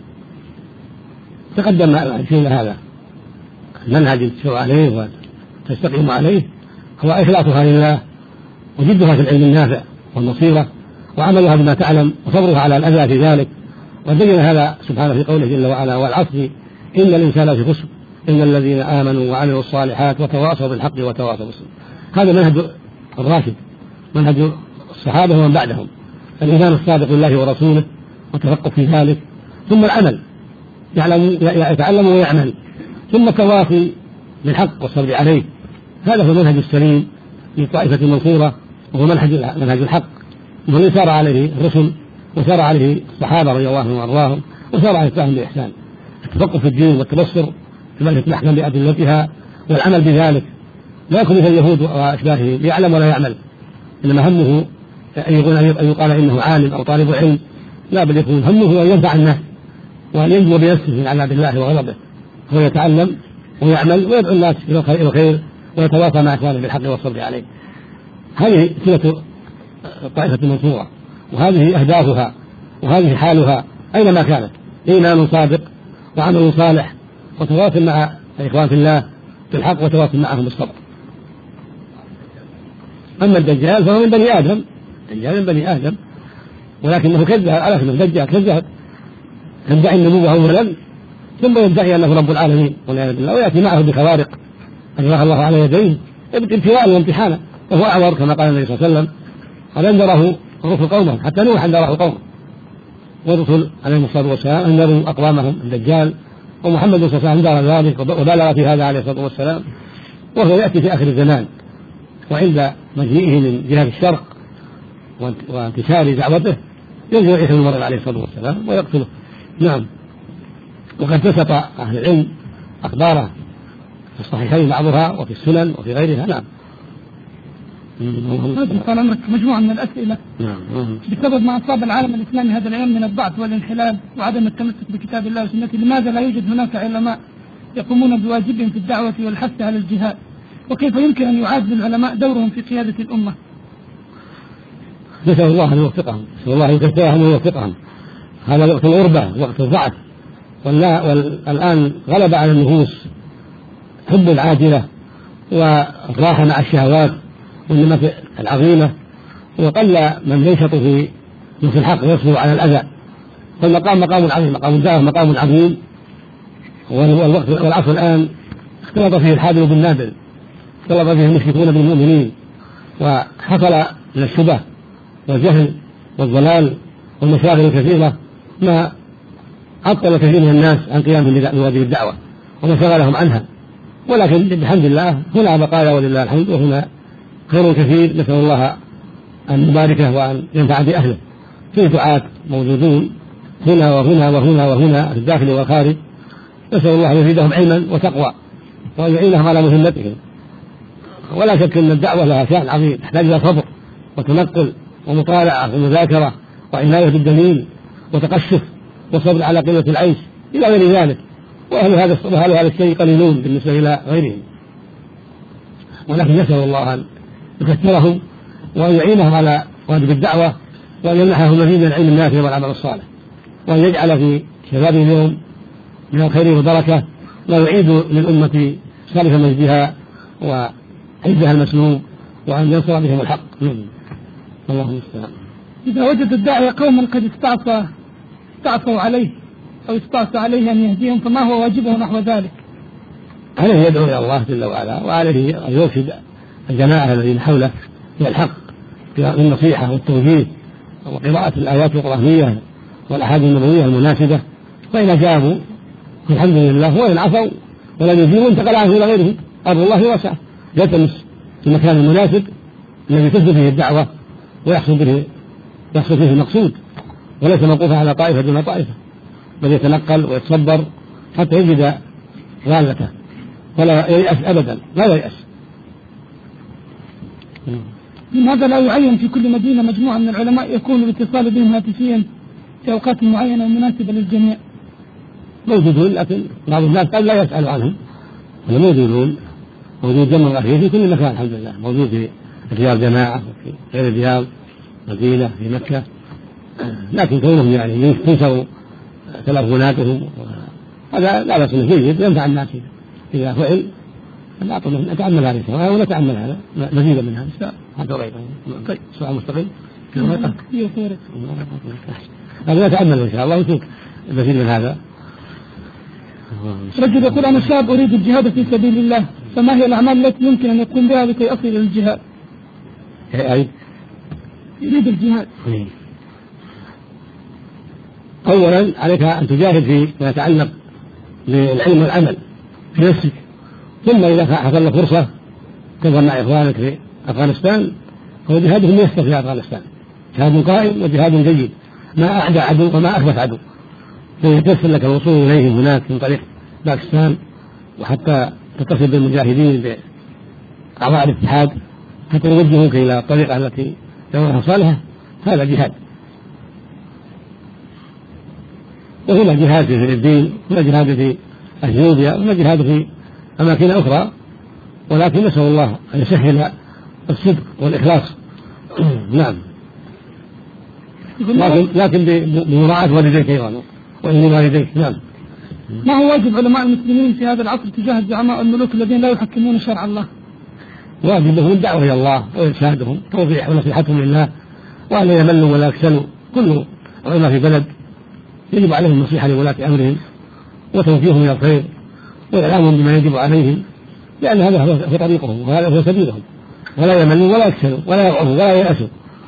تقدم شيء هذا المنهج تسير عليه وتستقيم عليه هو إخلاصها لله وجدها في العلم النافع والبصيرة وعملها بما تعلم وصبرها على الأذى في ذلك، وبين هذا سبحانه في قوله جل وعلا: والعصر إن الإنسان لفي خسر إلا الذين آمنوا وعملوا الصالحات وتواصوا بالحق وتواصوا بالصبر. هذا منهج الراشد، منهج الصحابة ومن بعدهم، الإيمان الصادق بالله ورسوله وتفقه في ذلك، ثم العمل يتعلم ويعمل، ثم التواصي بالحق والصبر عليه. هذا هو المنهج السليم للطائفة المنصورة، وهو منهج الحق، والذي سار عليه الرسل وسار عليه الصحابة رضي الله عنهم وارضاهم وسار عليه السلام بإحسان. التفقه في الدين والتبصر في معرفة الأحكام بأدلتها والعمل بذلك، لا يكون مثل اليهود وأشباههم يعلم ولا يعمل، إنما همه أن يقال إنه عالم أو طالب علم، لا، بل يكون همه أن ينفع الناس وأن ينجو بنفسه من عذاب الله وغضبه، هو يتعلم ويعمل ويدعو الناس إلى الخير ويتواصى مع إخوانه بالحق والصبر عليه. هذه سنة الطائفة المنصورة، وهذه أهدافها، وهذه حالها أينما كانت: إيمان صادق وعمل صالح وتواصل مع الإخوان في الله بالحق وتواصل معهم بالصبر. أما الدجال فهو من بني آدم، الدجال من بني آدم، ولكنه كذب على اسمه الدجال، كذاب، يدعي النبوة أولا ثم يدعي أنه رب العالمين والعياذ بالله، ويأتي معه بخوارق أجراها الله على يديه ابتلاء وامتحانا، وهو أعور كما قال النبي صلى الله عليه وسلم: قد أنذره رسل قومه، حتى نوح أنذره قومه، والرسل عليهم الصلاة والسلام أنذروا أقوامهم الدجال، ومحمد صلى الله عليه وسلم أنذر ذلك وبلغ في هذا عليه الصلاة والسلام، وهو يأتي في آخر الزمان، وعند مجيئه من جهة الشرق وانتشار دعوته ينزل عيسى بن مريم عليه الصلاة والسلام ويقتله. نعم. وقد بسط أهل العلم أخباره في الصحيحين بعضها وفي السنن وفي غيرها. نعم. قال عمرك مجموعة من الأسئلة. نعم. بسبب ما أصاب العالم الإسلامي هذا اليوم من الضعف والانحلال وعدم التمسك بكتاب الله وسنته، لماذا لا يوجد هناك علماء يقومون بواجبهم في الدعوة والحث على الجهاد؟ وكيف يمكن أن يعاد للعلماء دورهم في قيادة الأمة؟ نسأل الله أن يوفقهم، نسأل الله يكفيهم ويوفقهم. هذا وقت الغربة، وقت الضعف، والآن غلب على النفوس حب العاجلة والراحة مع الشهوات والنمط العظيمة، وقل من ينشط في نصر الحق ويصبر على الأذى. فالمقام مقام عظيم، مقام الدعوة مقام عظيم، والوقت والعصر الآن اختلط فيه الحابل بالنابل، اختلط فيه المشركون بالمؤمنين، وحصل من الشبه والجهل والضلال والمشاغل الكثيرة ما عطل كثير من الناس عن قيامهم بواجب الدعوة وما شغلهم عنها، ولكن بحمد الله هنا بقايا ولله الحمد، وهنا خير كثير، نسأل الله أن يباركه وأن ينفع بأهله. في دعاة موجودون هنا وهنا وهنا وهنا في الداخل والخارج، نسأل الله أن يزيدهم علما وتقوى وأن يعينهم على مهمتهم. ولا شك أن الدعوة لها شأن عظيم، تحتاج إلى صبر وتنقل ومطالعة ومذاكرة وعناية بالدليل وتقشف وصبر على قلة العيش إلى غير ذلك، وأهل هذا الشيء قليلون بالنسبة إلى غيرهم، ولكن نسأل الله أن يكثرهم وأن يعينهم على واجب الدعوة، وأن يمنحهم مزيد من العلم النافع والعمل الصالح، وأن يجعل في شباب اليوم من الخير والبركة ما يعيد للأمة صالح مجدها وعزها المسلوب، وأن ينصر بهم الحق. اللهم المستعان. إذا وجد الداعية قوما قد استعصوا عليه أو استعصوا عليه أن يهديهم، فما هو واجبه نحو ذلك؟ عليه يدعو إلى الله جل وعلا، وعليه أن يرشد الجماعة الذين حوله إلى الحق بالنصيحة والتوجيه وقراءة الآيات القرآنية والأحاديث النبوية المناسبة، فإن أجابوا الحمد لله، وإن عصوا ولم يجيبوا انتقل عنه إلى غيره. أرض الله واسعة، يلتمس في المكان المناسب الذي تثبت فيه الدعوة ويحصل فيه المقصود، وليس موقوفا على طائفة دون طائفة، بل يتنقل ويتصبر حتى يجد غالته، ولا ييأس أبدا، لا ييأس. لماذا لا يعين في كل مدينة مجموعة من العلماء يكون الاتصال بهم هاتفيا في أوقات معينة ومناسبة للجميع؟ موجودون، لكن بعض الناس قد لا يسأل عنهم، موجود جمع الأخير في كل مكان الحمد لله، موجود في الرياض جماعة، في غير الرياض، مدينة، في مكة، لكن كونهم يعني ينشروا تلفوناتهم هذا لا بأس به، جيد ينفع الناس إذا فعل. نتأمل هذه الشرائع ونتأمل هذا مزيدا من هذا. هذا غيره. طيب سؤال مستقل. هذا نتأمل إن شاء الله ونشوف مزيد من هذا. رجل يقول أنا شاب أريد الجهاد في سبيل الله، فما هي الأعمال التي يمكن أن يقوم بها لكي أصل إلى الجهاد؟ يريد الجهاد. أولا عليك أن تجاهد فيما يتعلق بالعلم والعمل في نفسك، ثم إذا حصل لك فرصة تظهر مع إخوانك في أفغانستان هو جهادهم يسر في أفغانستان، جهاد قائم وجهاد جيد، ما أعدى عدو وما أخبث عدو، فيتيسر لك الوصول إليهم هناك من طريق باكستان، وحتى تتصل بالمجاهدين بأعضاء الاتحاد حتى يوجهوك إلى الطريقة التي تراها صالحة. هذا جهاد. وهنا جهاد في الدين، هنا جهاد في أثيوبيا، هنا جهاد في أماكن أخرى، ولكن نسأل الله أن يسهل الصدق والإخلاص. نعم. لكن بمراعاة والديك أيضا وإن والديك. نعم. ما هو واجب علماء المسلمين في هذا العصر تجاه زعماء الملوك الذين لا يحكمون شرع الله؟ واجب لهم الدعوة إلى الله وإرشادهم، توضيح ونصيحتهم لله، وأن يملوا ولا يكسلوا. كل علماء في بلد يجب عليهم النصيحة لولاة أمرهم وتوجيههم إلى الخير وإعلامهم بما يجب عليهم، لأن هذا هو طريقهم وهذا هو سبيلهم، ولا يملوا ولا يكسلوا ولا يضعفوا ولا ييأسوا.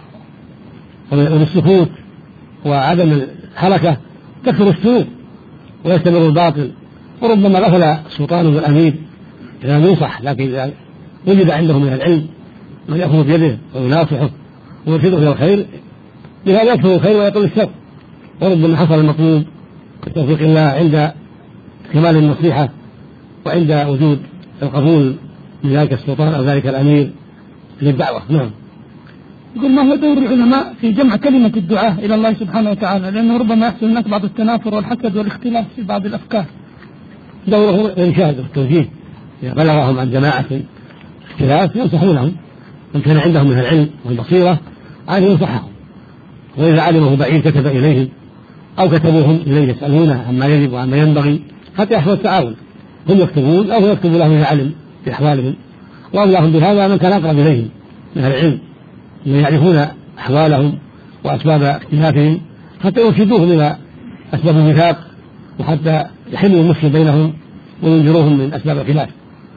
وبالسكوت وعدم الحركة تكثر السوء ويستمر الباطل، وربما غفل السلطان والأمير إذا ينصح، لكن إذا وجد عنده من العلم من يأخذ بيده ويناصحه ويرشده إلى الخير لهذا يكثر الخير ويقل الشر. وربما حصل المطلوب بتوفيق الله عند كمال النصيحة وعند وجود القبول من ذلك السلطان أو ذلك الأمير للدعوة. نعم. يقول ما هو دور العلماء في جمع كلمة الدعاء إلى الله سبحانه وتعالى، لأنه ربما يحصل هناك بعض التنافر والحسد والاختلاف في بعض الأفكار؟ دوره الإرشاد والتوجيه، إذا بلغهم عن جماعة اختلاف ينصحونهم، من كان عندهم من العلم والبصيرة عن ينصحهم، وإذا علمه بعيد كتب إليهم أو كتبوهم إليه يسألونه عما يجب وعما ينبغي حتى يحصل التعاون، هم يكتبون أو يكتب لهم العلم في أحوالهم، وأولاهم بهذا من كان أقرب إليهم من العلم، من يعرفون أحوالهم وأسباب اختلافهم حتى يرشدوهم إلى أسباب الوفاق، وحتى يحلوا المشكل بينهم وينذروهم من أسباب الخلاف.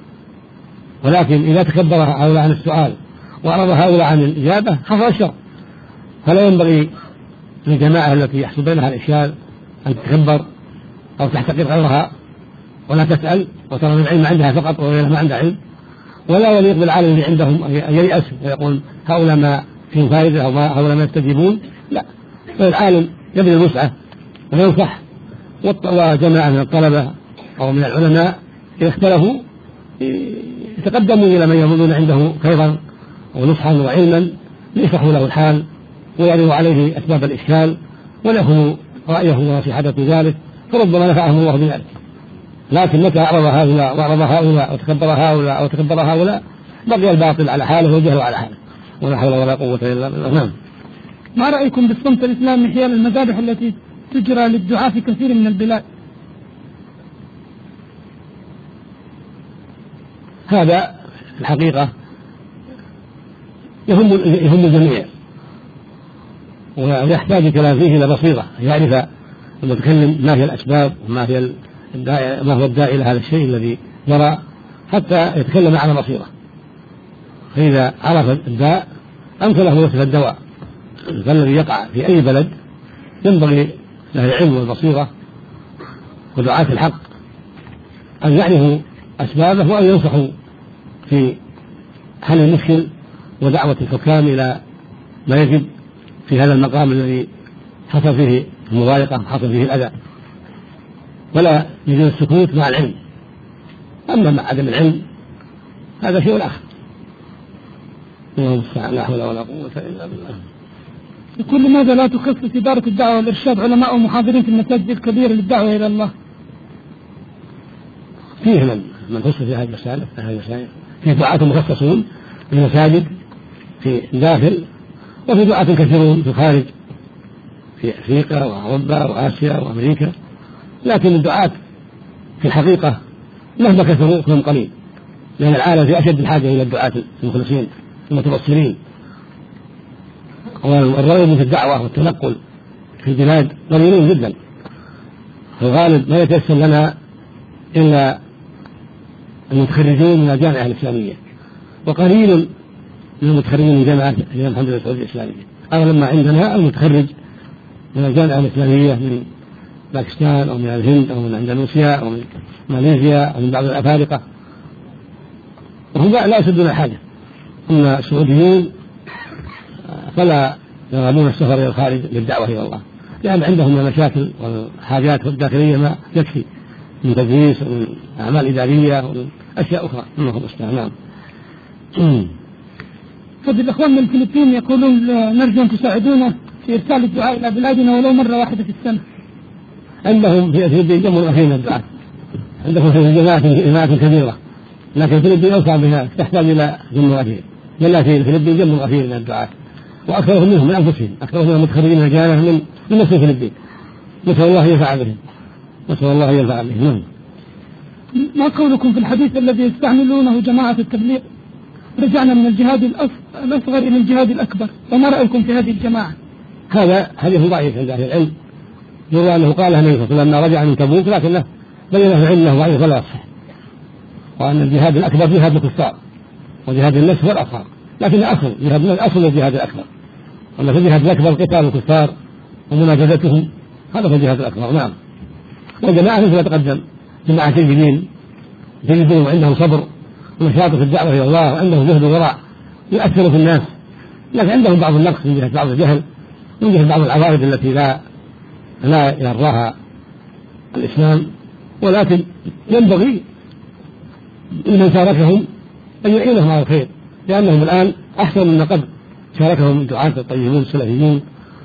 ولكن إذا تكبر هؤلاء عن السؤال وأعرض هؤلاء عن الإجابة حصل الشر. فلا ينبغي للجماعة التي يحصل بينها الإشكال أن تتكبر أو تحتقر غيرها ولا تسأل وترى العلم عندها فقط وغيرها ما عندها علم، ولا يليق بالعالم اللي عندهم أن ييأس ويقول هؤلاء ما فيهم فائدة أو هؤلاء ما يستجيبون. لا، فالعالم يبذل الوسعة وينصح، وجماعة من الطلبة أو من العلماء إذا اختلفوا يتقدموا إلى من يظنون عنده خيرا ونصحا وعلما ليصحوا له الحال ويعرضوا عليه أسباب الإشكال ويأخذوا رأيه ونصيحته في ذلك، فربما نفعهم الله بذلك. لكن متى أعرض هؤلاء وأعرض هؤلاء وتكبر هؤلاء وتكبر هؤلاء بقي الباطل على حاله والجهل على حاله، ولا حول ولا قوة إلا بالله. نعم. ما رأيكم بالصمت الإسلامي حيال المذابح التي تجرى للدعاء في كثير من البلاد؟ هذا الحقيقة يهم الجميع، ويحتاج الكلام فيه إلى بصيرة، يعرف المتكلم ما هي الأسباب وما هي ما هو الداعي إلى هذا الشيء الذي يرى حتى يتكلم على بصيرة. فإذا عرف الداء أمكن له وصف الدواء. فالذي يقع في أي بلد ينبغي له العلم والبصيرة ودعاة الحق أن يعرفوا أسبابه وأن ينصحوا في حل المشكل ودعوة الحكام إلى ما يجب في هذا المقام الذي حصل فيه المضايقة حصل فيه الأذى، ولا يجوز السكوت مع العلم. أما مع عدم العلم هذا شيء آخر. اللهم المستعان، لا حول ولا قوة إلا بالله. يقول لماذا لا تخصص إدارة الدعوة والإرشاد علماء ومحاضرين في المساجد الكبيرة للدعوة إلى الله؟ فيه من خصص في هذه المسائل، في دعاة مخصصون في المساجد في الداخل، وفي دعاة كثيرون في الخارج في أفريقيا وأوروبا وآسيا وأمريكا، لكن الدعاة في الحقيقة مهما كثروا فهم قليل، لأن العالم في أشد الحاجة إلى الدعاة المخلصين المتبصرين. والرغبة في الدعوة والتنقل في البلاد قليلون جدا، في الغالب ما يتيسر لنا إلا المتخرجون من الجامعة الإسلامية، وقليل من المتخرجين من جامعة الإمام محمد بن سعود الإسلامية. أغلب ما عندنا المتخرج من الجامعة الإسلامية من باكستان أو من الهند أو من أندونيسيا أو من ماليزيا أو من بعض الأفارقة، وهم لا يسدون الحاجة. أما السعوديين فلا يرغبون السفر إلى الخارج للدعوة إلى الله، لأن عندهم من المشاكل والحاجات الداخلية ما يكفي من تدريس ومن أعمال إدارية ومن أشياء أخرى. اللهم المستعان. نعم. فضل الأخوان من الفلبين يقولون نرجو أن تساعدونا في إرسال الدعاء إلى بلادنا ولو مرة واحدة في السنة. عندهم في الفلبين جمع أخير من الدعاء، عندهم في جماعات كبيرة، لكن الفلبين أوسع بها، تحتاج إلى جمع أخير. بل في الفلبين جمع أخير من الدعاء، وأكثرهم منهم من أنفسهم، أكثرهم من المتخرجين من الجامعة من نفس الفلبين. نسأل الله ينفع بهم، نسأل الله ينفع بهم. ما قولكم في الحديث الذي يستعملونه جماعة التبليغ رجعنا من الجهاد الأصغر إلى الجهاد الأكبر، وما رأيكم في هذه الجماعة؟ هذا حديث ضعيف عند أهل العلم، يروى أنه قالها النبي صلى الله عليه وسلم لما رجع من تبوك، لكنه بين أهل العلم أنه ضعيف ولا يصح، وأن الجهاد الأكبر جهاد الكفار وجهاد النفس والأصغر، لكن الأصل الجهاد الأكبر، وأن في الجهاد الأكبر قتال الكفار ومناجزتهم، هذا هو الجهاد الأكبر. نعم. والجماعة مثل ما تقدم جماعة الجبين يجدون عندهم صبر ونشاط في الدعوة إلى الله، وعندهم جهد وورع يؤثر في الناس، لكن عندهم بعض النقص من جهة بعض الجهل، من جهة بعض العوارض التي لا يرضاها الإسلام، ولكن ينبغي لمن شاركهم أن يعينهم على الخير، لأنهم الآن أحسن من قبل شاركهم الدعاة الطيبون السلفيون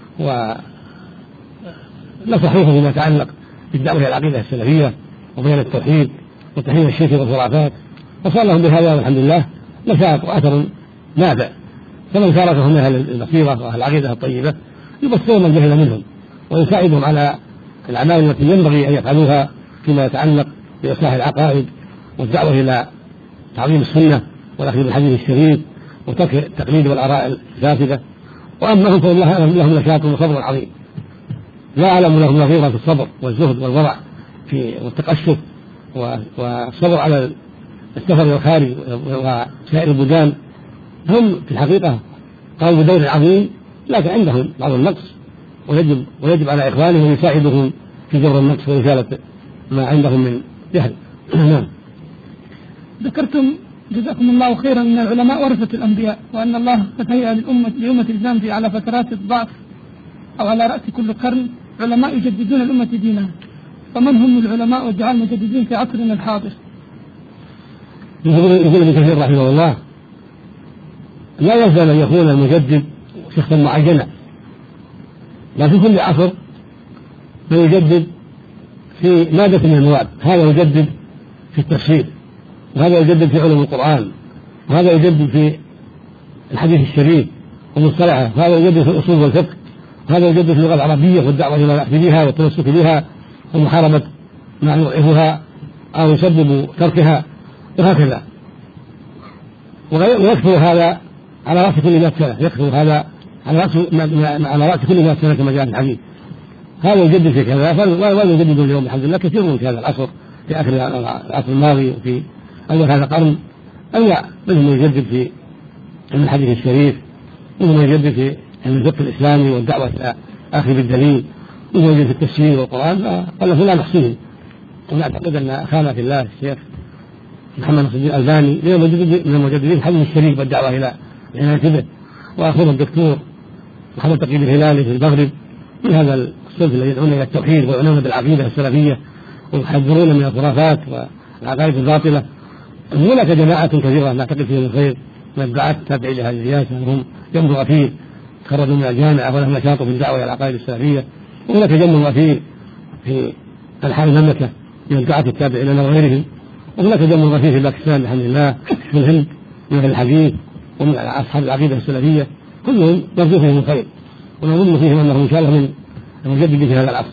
ونصحوهم فيما يتعلق بالدعوة إلى العقيدة السلفية وبين التوحيد وتحريم الشرك والخرافات، وصار لهم بهذا والحمد لله نشاط وأثر نافع. فمن شاركهم أهل البصيرة وأهل العقيدة الطيبة يبصرون الجهل منهم ويساعدهم على الأعمال التي ينبغي أن يفعلوها فيما يتعلق بإصلاح العقائد والدعوة إلى تعظيم السنة والأخذ بالحديث الشريف وترك التقليد والآراء الفاسدة. وأما هم فإن لهم نشاط وصبر عظيم، لا أعلم لهم نظيرا في الصبر والزهد والورع والتقشف والصبر على السفر إلى الخارج وسائر البلدان. هم في الحقيقة قاموا بدور عظيم، لكن عندهم بعض النقص، ويجب على إخوانهم يساعدهم في جبر النقص وإزالة ما عندهم من جهل. ذكرتم جزاكم الله خيرا أن العلماء ورثة الأنبياء، وأن الله قد هيأ لأمة الإسلام على فترات الضعف أو على رأس كل قرن علماء يجددون الأمة دينها، فمن هم العلماء والجعال المجددين في عصرنا الحاضر؟ يقول ابن كثير رحمه الله لا يلزم أن يكون المجدد شخصا معينا، لا في كل عصر من يجدد في مادة من المواد، هذا يجدد في التفسير، وهذا يجدد في علوم القرآن، وهذا يجدد في الحديث الشريف ومصطلحه، وهذا يجدد في الأصول والفقه، وهذا يجدد في اللغة العربية والدعوة إلى الأخذ بها والتمسك بها ومحاربة ما يضعفها أو يسبب تركها وهكذا. ويكثر هذا على رأس كل 100 سنة، يكثر هذا على رأس كل 100 سنة كما جاء في الحديث. هذا يجدد في كذا ولا يجدد اليوم الحمد لله كثير من هذا العصر في آخر العصر الماضي وفي أول هذا القرن. لا، منهم يجدد في الحديث الشريف، منهم يجدد في الفقه الإسلامي والدعوة إلى آخذ بالدليل، منهم يجدد في التفسير والقرآن. قال فلا نحصيه، ونعتقد أن أخانا في الله الشيخ محمد نصر الدين الألباني من المجددين الحديث الشريف والدعوة إلى عناية به، وأخوه الدكتور محمد تقي الهلالي في المغرب من هذا الصنف الذي يدعون إلى التوحيد ويعنون بالعقيدة السلفية ويحذرون من الخرافات والعقائد الباطلة. هناك جماعات كثيرة نعتقد فيهم الخير من الدعاة التابعين لهذه الرئاسة وهم جمع غفير تخرجوا من الجامعة ولهم نشاط في الدعوة إلى العقائد السلفية، وهناك جمع غفير في أنحاء المملكة من الدعاة التابعين لنا وغيرهم، وهناك جمع غفير في باكستان الحمد لله، في الهند من أهل الحديث ومن أصحاب العقيدة السلفية، كلهم نرجو فيهم الخير ونظن فيهم أنهم إن شاء الله من المجدد في هذا العصر.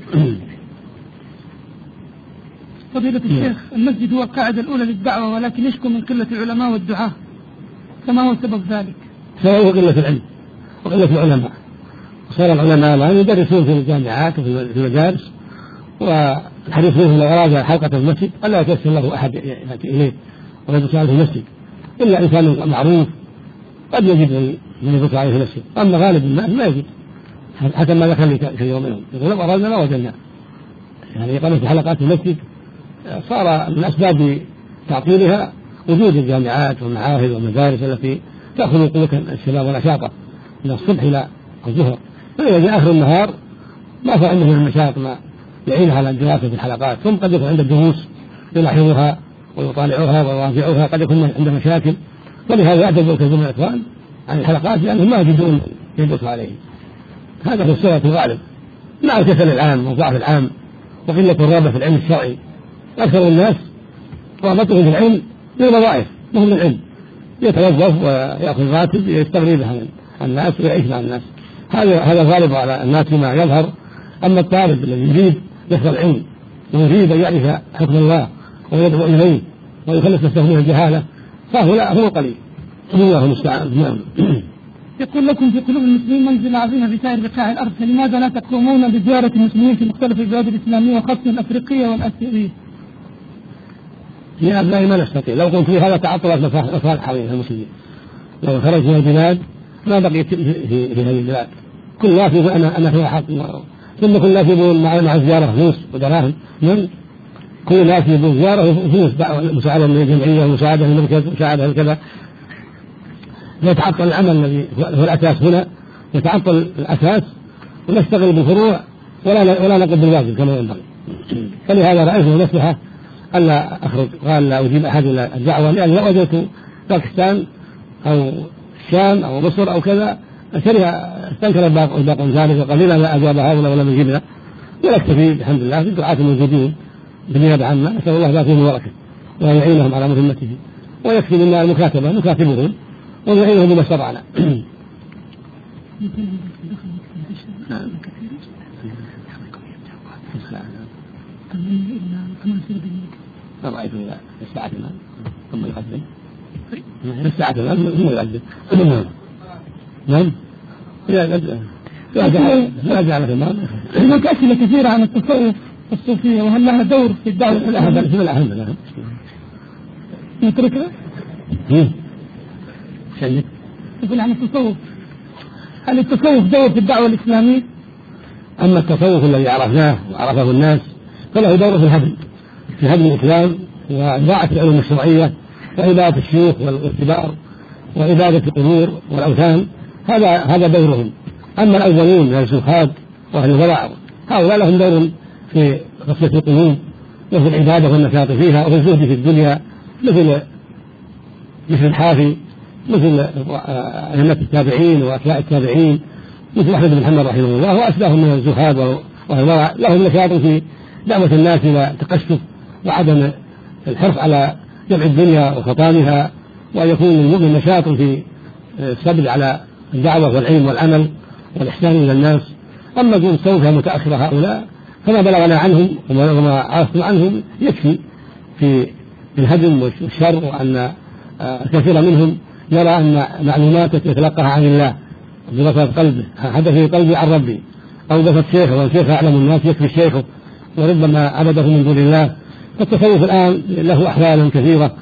فضيلة الشيخ، المسجد هو القاعدة الأولى للدعوة، ولكن يشكو من قلة العلماء والدعاة، فما هو سبب ذلك؟ سببه قلة العلم وقلة العلماء، وصار العلماء الآن يدرسون في الجامعات وفي المدارس، والحديث منهم لو أراد حلقة المسجد ألا يتيسر له أحد يأتي إليه ويدرس عليه في المسجد، إلا إنسان معروف قد يجد من يدرس عليه في المسجد، أما غالب الناس ما يجد حتى ما دخل في يوم يقول لو أرادنا ما وجدنا. يعني إقامة حلقات في المسجد صار من أسباب تعطيلها وجود الجامعات والمعاهد والمدارس التي تأخذ قوة الشباب ونشاطه من الصبح إلى الظهر، فإذا جاء آخر النهار ما صار عنده من النشاط ما يعين على الدراسة في الحلقات، ثم قد يكون عنده دروس يلاحظها ويطالعها ويراجعها، قد يكون عنده مشاكل، ولهذا يعتذر كثير من الإخوان عن الحلقات لأنهم ما يجدون يدرس عليه. هذا هو السبب الغالب مع الكسل العام والضعف العام وقلة الرغبة في العلم الشرعي. أكثر الناس رغبتهم في العلم للوظائف مهم العلم، يتوظف ويأخذ راتب يستغني به عن الناس ويعيش مع الناس، هذا غالب على الناس فيما يظهر. أما الطالب الذي يريد يحفظ العلم ويريد أن يعرف حكم الله ويدعو إليه ويخلص نفسه من الجهالة فهؤلاء هو قليل. الله المستعان. يقول لكم في قلوب المسلمين منزلة عظيمة في سائر بقاع الأرض، فلماذا لا تقومون بزيارة المسلمين في مختلف البلاد الإسلامية وخاصة الأفريقية والآسيوية؟ يا أبنائي ما نستطيع، لو كنت في هذا تعطلت مصالح عظيمة المسلمين، لو خرج من البلاد ما بقيت في هذه البلاد، كل ناس يقول أنا في حق، ثم كل ناس يقول مع الزيارة فلوس ودراهم، كل ناس يقول زيارة فلوس، مساعدة من الجمعية ومساعدة من المركز ومساعدة من كذا، يتعطل العمل الذي هو الأساس هنا، يتعطل الأساس ونشتغل بالفروع ولا نقوم بالواجب كما ينبغي. فلهذا رأيت المصلحة ألا أخرج قال لا أجيب أحد إلى الدعوة، لأن لو وجدت باكستان أو الشام أو مصر أو كذا استنكر الباقون ذلك وقال لنا لا أجاب هؤلاء ولم يجيبنا، ونكتفي بحمد الله بالدعاة الموجودين بالنيابة عنا، نسأل الله لا فيهم بركة وأن يعينهم على مهمته، ويكفي منا المكاتبة نكاتبهم ونعينهم بما شرعنا. ما رأيت إلى الساعة المال ثم يقدم الساعة المال ثم يقدم. نعم لا جعل في المال. هناك أسئلة كثيرة عن التصوف الصوفية وهل لها دور في الدعوة الأهم في الأهم نتركها؟ شيء يقول عن التصوف، هل التصوف دور في الدعوة الإسلامية؟ أما التصوف الذي عرفناه وعرفه الناس فله دور في هدم الإسلام وإضاعة العلوم الشرعية وعبادة الشيوخ والكبار وعبادة القبور والأوثان، هذا دورهم. أما الأولون من الزهاد وأهل الورع هؤلاء لهم دور في غسل القلوب وفي العبادة والنشاط فيها وفي الزهد في الدنيا، مثل الحافي، مثل أئمة التابعين وأتباع التابعين، مثل أحمد بن حنبل رحمه الله وأشباههم من الزهاد والورع، لهم نشاط في دعوة الناس إلى التقشف وعدم الحرص على جمع الدنيا وخطامها، وأن يكون للمؤمن نشاط في الصبر على الدعوة والعلم والعمل والإحسان إلى الناس. أما دون سوف متأخر هؤلاء فما بلغنا عنهم وما عرفنا عنهم يكفي في الهدم والشر، وأن كثير منهم يرى أن معلومات يتلقاها عن الله بغفلة قلبه، حدث في قلبي عن ربي، أو بفت شيخه والشيخ أعلم الناس يكفي شيخه، وربما عبده من دون الله. فالتصوف الآن له أحوال كثيرة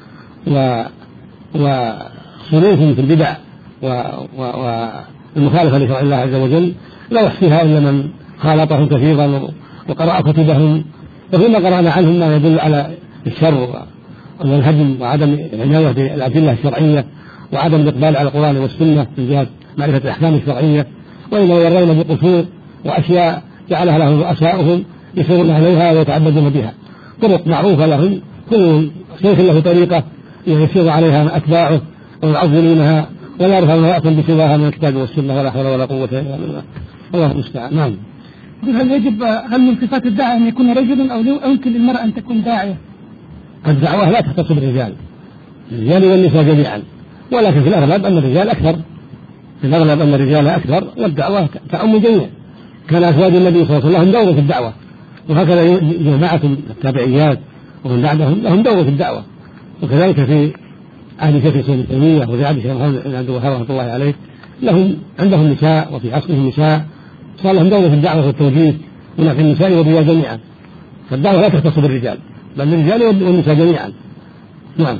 وصنوف في البدع والمخالفة لشرع الله عز وجل لا يحصيها إلا من خالطهم كثيرا وقرأ كتبهم، وفيما قرأنا عنهم ما يدل على الشر والهدم وعدم العناية بالأدلة الشرعية وعدم الإقبال على القرآن والسنة من جهة معرفة الأحكام الشرعية، وإنما يرون بقصور وأشياء جعلها لهم رؤساؤهم يسيرون عليها ويتعبدون بها، طرق معروفة لهم، كل شيخ له طريقة يسير عليها أتباعه ويعظمونها ولا يرفعون رأسا بسواها من الكتاب والسنة ولا حول ولا قوة إلا بالله. الله المستعان. نعم. هل من صفات الداعية أن يكون رجلا أو يمكن للمرأة أن تكون داعية؟ الدعوة لا تختص بالرجال، الرجال والنساء جميعا، ولكن في الأغلب أن الرجال أكثر، في الأغلب أن الرجال أكثر، والدعوة تعم الجميع. كان أزواج النبي صلى الله عليه وسلم لهم دور في الدعوة، وهكذا جماعة التابعيات ومن بعدهم لهم دور في الدعوة. وكذلك في أهل شيخ الإسلام ابن تيمية وفي عهد الشيخ محمد بن عبد الوهاب رحمة الله عليه عندهم نساء، وفي عصرهم نساء، صار لهم دور في الدعوة والتوجيه من في النساء والرجال جميعا. فالدعوة لا تختص بالرجال بل الرجال والنساء جميعا. نعم.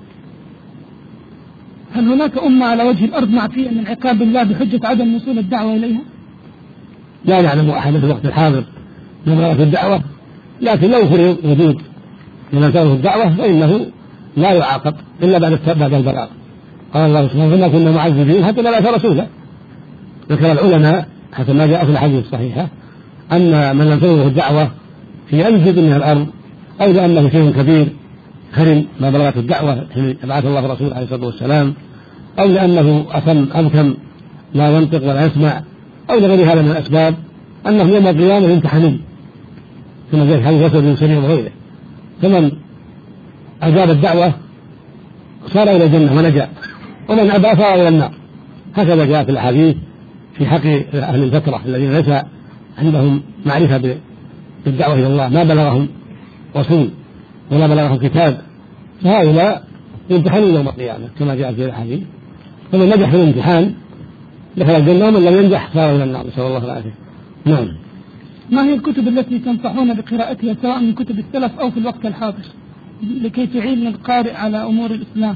هل هناك أمة على وجه الأرض معفية من عقاب الله بحجة عدم وصول الدعوة إليها؟ لا نعلم أحد في الوقت الحاضر من في الدعوة، لكن لو فرض وجود من أنكره الدعوة فإنه لا يعاقب إلا بعد البلاغ. قال الله سبحانه: فما كنا معذبين حتى نبعث رسولا. ذكر العلماء حتى ما جاء في الحديث الصحيحة أن من أنكره الدعوة في أي جزء من الأرض، أو لأنه شيء كبير هرم ما بلغت الدعوة حين بعث الله رسوله عليه الصلاة والسلام، أو لأنه أبكم لا ينطق ولا يسمع، أو لغير هذا من الأسباب، أنهم يوم القيامة يمتحنون كما جاء في حديث أسود بن سريع وغيره. فمن أجاب الدعوة صار إلى الجنة ونجا، ومن أبى صار إلى النار. هكذا جاء في الأحاديث في حق أهل الفترة الذين ليس عندهم معرفة بالدعوة إلى الله، ما بلغهم رسول ولا بلغهم كتاب، فهؤلاء يمتحنون يوم القيامة كما جاء في الحديث. فمن نجح في الامتحان دخل الجنة، ومن لم ينجح صار إلى النار، نسأل الله العافية. نعم. ما هي الكتب التي تنصحون بقراءتها سواء من كتب السلف أو في الوقت الحاضر لكي تعين القارئ على أمور الإسلام؟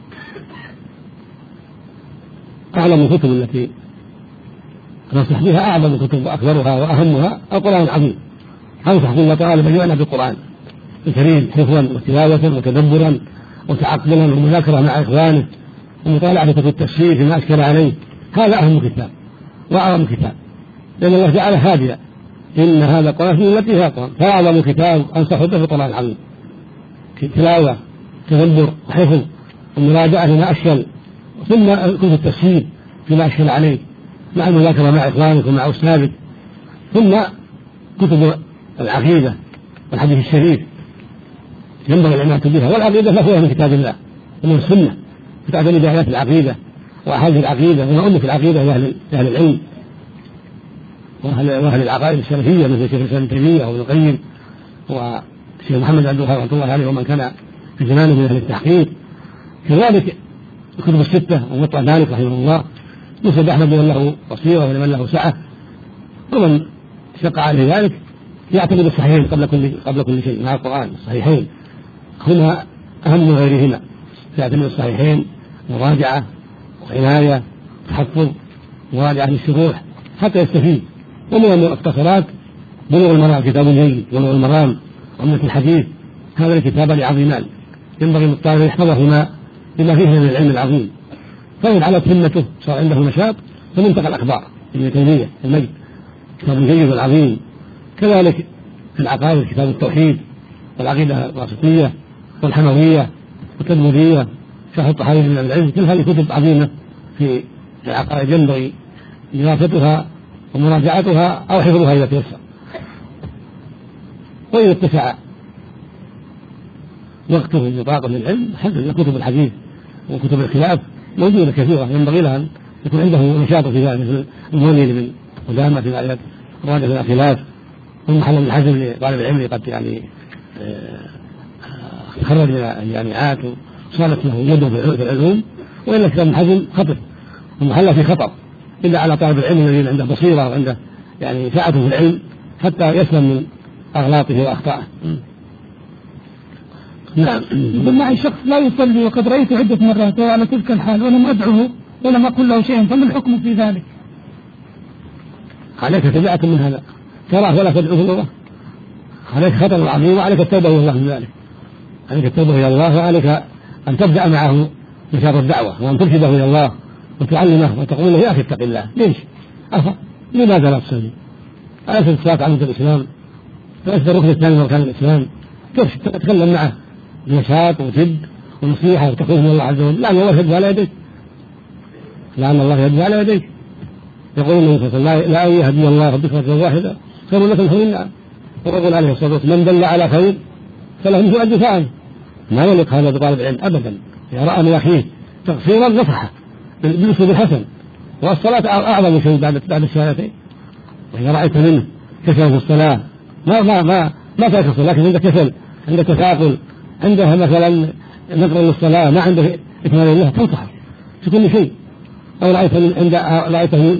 أعلم الكتب التي ننصح بها، أعظم الكتب وأكبرها وأهمها القرآن العظيم. أنصح كل طالب أن يعنى بالقرآن الكريم حفظا وتلاوة وتدبرا وتعقلا ومذاكرة مع إخوانه ومطالعة كتب التفسير فيما أشكل عليه. هذا أهم كتاب وأعظم كتاب، لأن الله تعالى هادئ: إن هذا القرآن في التي هي قرآن. فأعظم كتاب أنصح به القرآن العظيم، تلاوة تدبر وحفظ ومراجعة فيما أشكل، ثم كتب التفسير فيما أشكل عليه مع المذاكرة مع إخوانك ومع أستاذك، ثم كتب العقيدة والحديث الشريف ينبغي العناية بها. والعقيدة مفهومها من كتاب الله ومن السنة، تعتني بآيات العقيدة وأحاديث العقيدة وما ألف العقيدة لأهل العلم وأهل العقائد السلفية مثل شيخ الإسلام ابن تيمية وابن القيم وشيخ محمد بن عبد الوهاب رحمة الله عليه ومن كان في زمانه من أهل التحقيق. كذلك الكتب الستة وموطأ مالك رحمه الله، مسند أحمد لمن له بصيرة ولمن له سعة، ومن شق عليه ذلك يعتمد الصحيحين قبل كل شيء مع القرآن. الصحيحين هما أهم من غيرهما، يعتمد الصحيحين مراجعة وعناية تحفظ مراجعة للشروح حتى يستفيد. ومن المختصرات بلوغ المرام، كتاب جيد بلوغ المرام وعمدة الحديث، هذا الكتابان عظيمان ينبغي للطالب يحفظهما بما فيه من العلم العظيم. فإن علت همته صار عنده نشاط. فمنتقى الأخبار ابن تيمية المجد كتاب جيد والعظيم. كذلك في العقائد كتاب التوحيد والعقيدة الواسطية والحموية والتدمرية، شرح الطحاوي من العلم. كل هذه كتب عظيمة في العقائد ينبغي دراستها ومراجعتها أو حفظها إذا تيسر. وإذا اتسع وقته لطاقة للعلم حدث كتب الحديث وكتب الخلاف موجودة كثيرة، ينبغي لها أن يكون عنده نشاط في ذلك، مثل المولد من قدامة في معرفة مراجعة الخلاف، والمحل من الحزم لطالب العلم قد تخرج إلى الجامعات وصارت له يده في العلوم، وإلا كتاب الحزم خطر ومحل في خطر إلا على طالب العلم الذي عنده بصيرة وعنده سعة في العلم حتى يسلم من أغلاطه وأخطائه. نعم. يقول معي شخص لا يصلي وقد رأيته عدة مرات على تلك الحال ولم أدعوه ولم أقل له شيئا، فما الحكم في ذلك؟ عليك تبعة من هذا، تراه ولا تدعوه الله، عليك خطر عظيم، وعليك التوبة إلى الله من ذلك. عليك التوبة إلى الله، وعليك أن تبدأ معه نشاط الدعوة وأن ترشده إلى الله وتعلمه وتقول له: يا أخي اتق الله، ليش؟ لماذا لا تصلي؟ أليس الصلاة عمود الإسلام؟ فأنت الركن الثاني من أركان الإسلام. تتكلم معه بنشاط وجد ونصيحة وتقول من الله عز وجل: لا هو شد على يديك لعل الله يدعو على يديك. يقول النبي صلى الله عليه وسلم لا يهدي الله بفكرة واحدة خير لكم حول النعم. ويقول عليه الصلاة والسلام من دل على خير فله مثل أجر فاعله. ما يليق هذا بطالب العلم أبدا. إذا رأى من أخيه تقصيرا نصحه بالأسلوب الحسن، والصلاة أعظم شيء بعد الشهادتين. وإذا رأيت منه كسل في الصلاة ما ترك الصلاة، لكن عنده كسل، عنده تثاقل، عنده مثلا نقر للصلاة، ما عنده إكمال لله، تنصحه في كل شيء. أو رأيته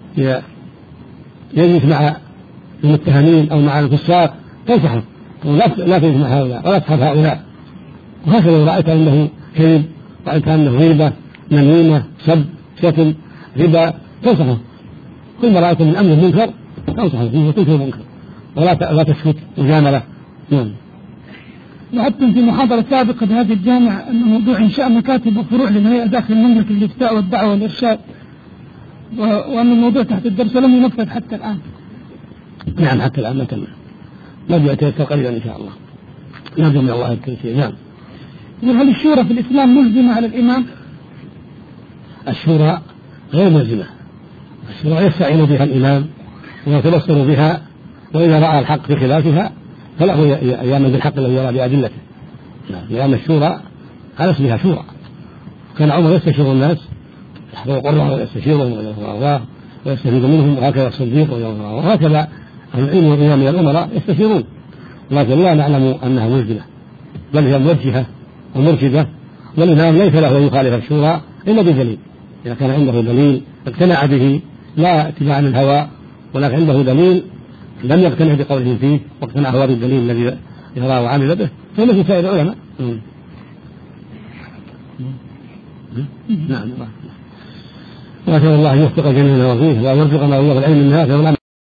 يجلس مع المتهمين أو مع الفساق تنصحه لا تجلس مع هؤلاء ولا تصحب هؤلاء. وهكذا لو رأيت أنه كذب، رأيت أنه غيبة، نميمة، سب، شتم، ربا، تنصحه. كل ما رأيت من أمر منكر تنصحه فيه وتنكر المنكر ولا تسكت مجاملة. لعبتم في محاضرة سابقة بهذه الجامعة أن موضوع إنشاء مكاتب وفروع للهيئة داخل مملكة الإفتاء والدعوة والإرشاد، وأن الموضوع تحت الدرس لم ينفذ حتى الآن. نعم حتى الآن ما تم، ما بيأتي قريبا إن شاء الله، نرجو من الله التنفيذ. نعم. هل الشورى في الإسلام ملزمة على الإمام؟ الشورى غير ملزمة. الشورى يستعين بها الإمام ويتبصر بها، وإذا رأى الحق في خلافها فله يأمن بالحق الذي يرى بأدلته. لأن الشورى على اسمها شورى. كان عمر يستشير الناس يحضر قرة ويستشيرهم الله ويستفيد منهم، وهكذا الصديق وهكذا أهل العلم والإمام من الأمراء يستشيرون، لكن لا نعلم أنها ملزمة، بل هي موجهة ومرشدة. والإمام ليس له أن يخالف الشورى إلا بدليل. إذا كان عنده دليل اقتنع به لا اتباعا للهوى، ولكن عنده دليل لم يقتنع بقوله فيه واقتنع هو بالدليل الذي يراه وعمل به، فمثل سائر العلماء. نعم. وأسأل الله أن يوفق جميعنا وفيه وأن يرزقنا وإياه العلم النافع.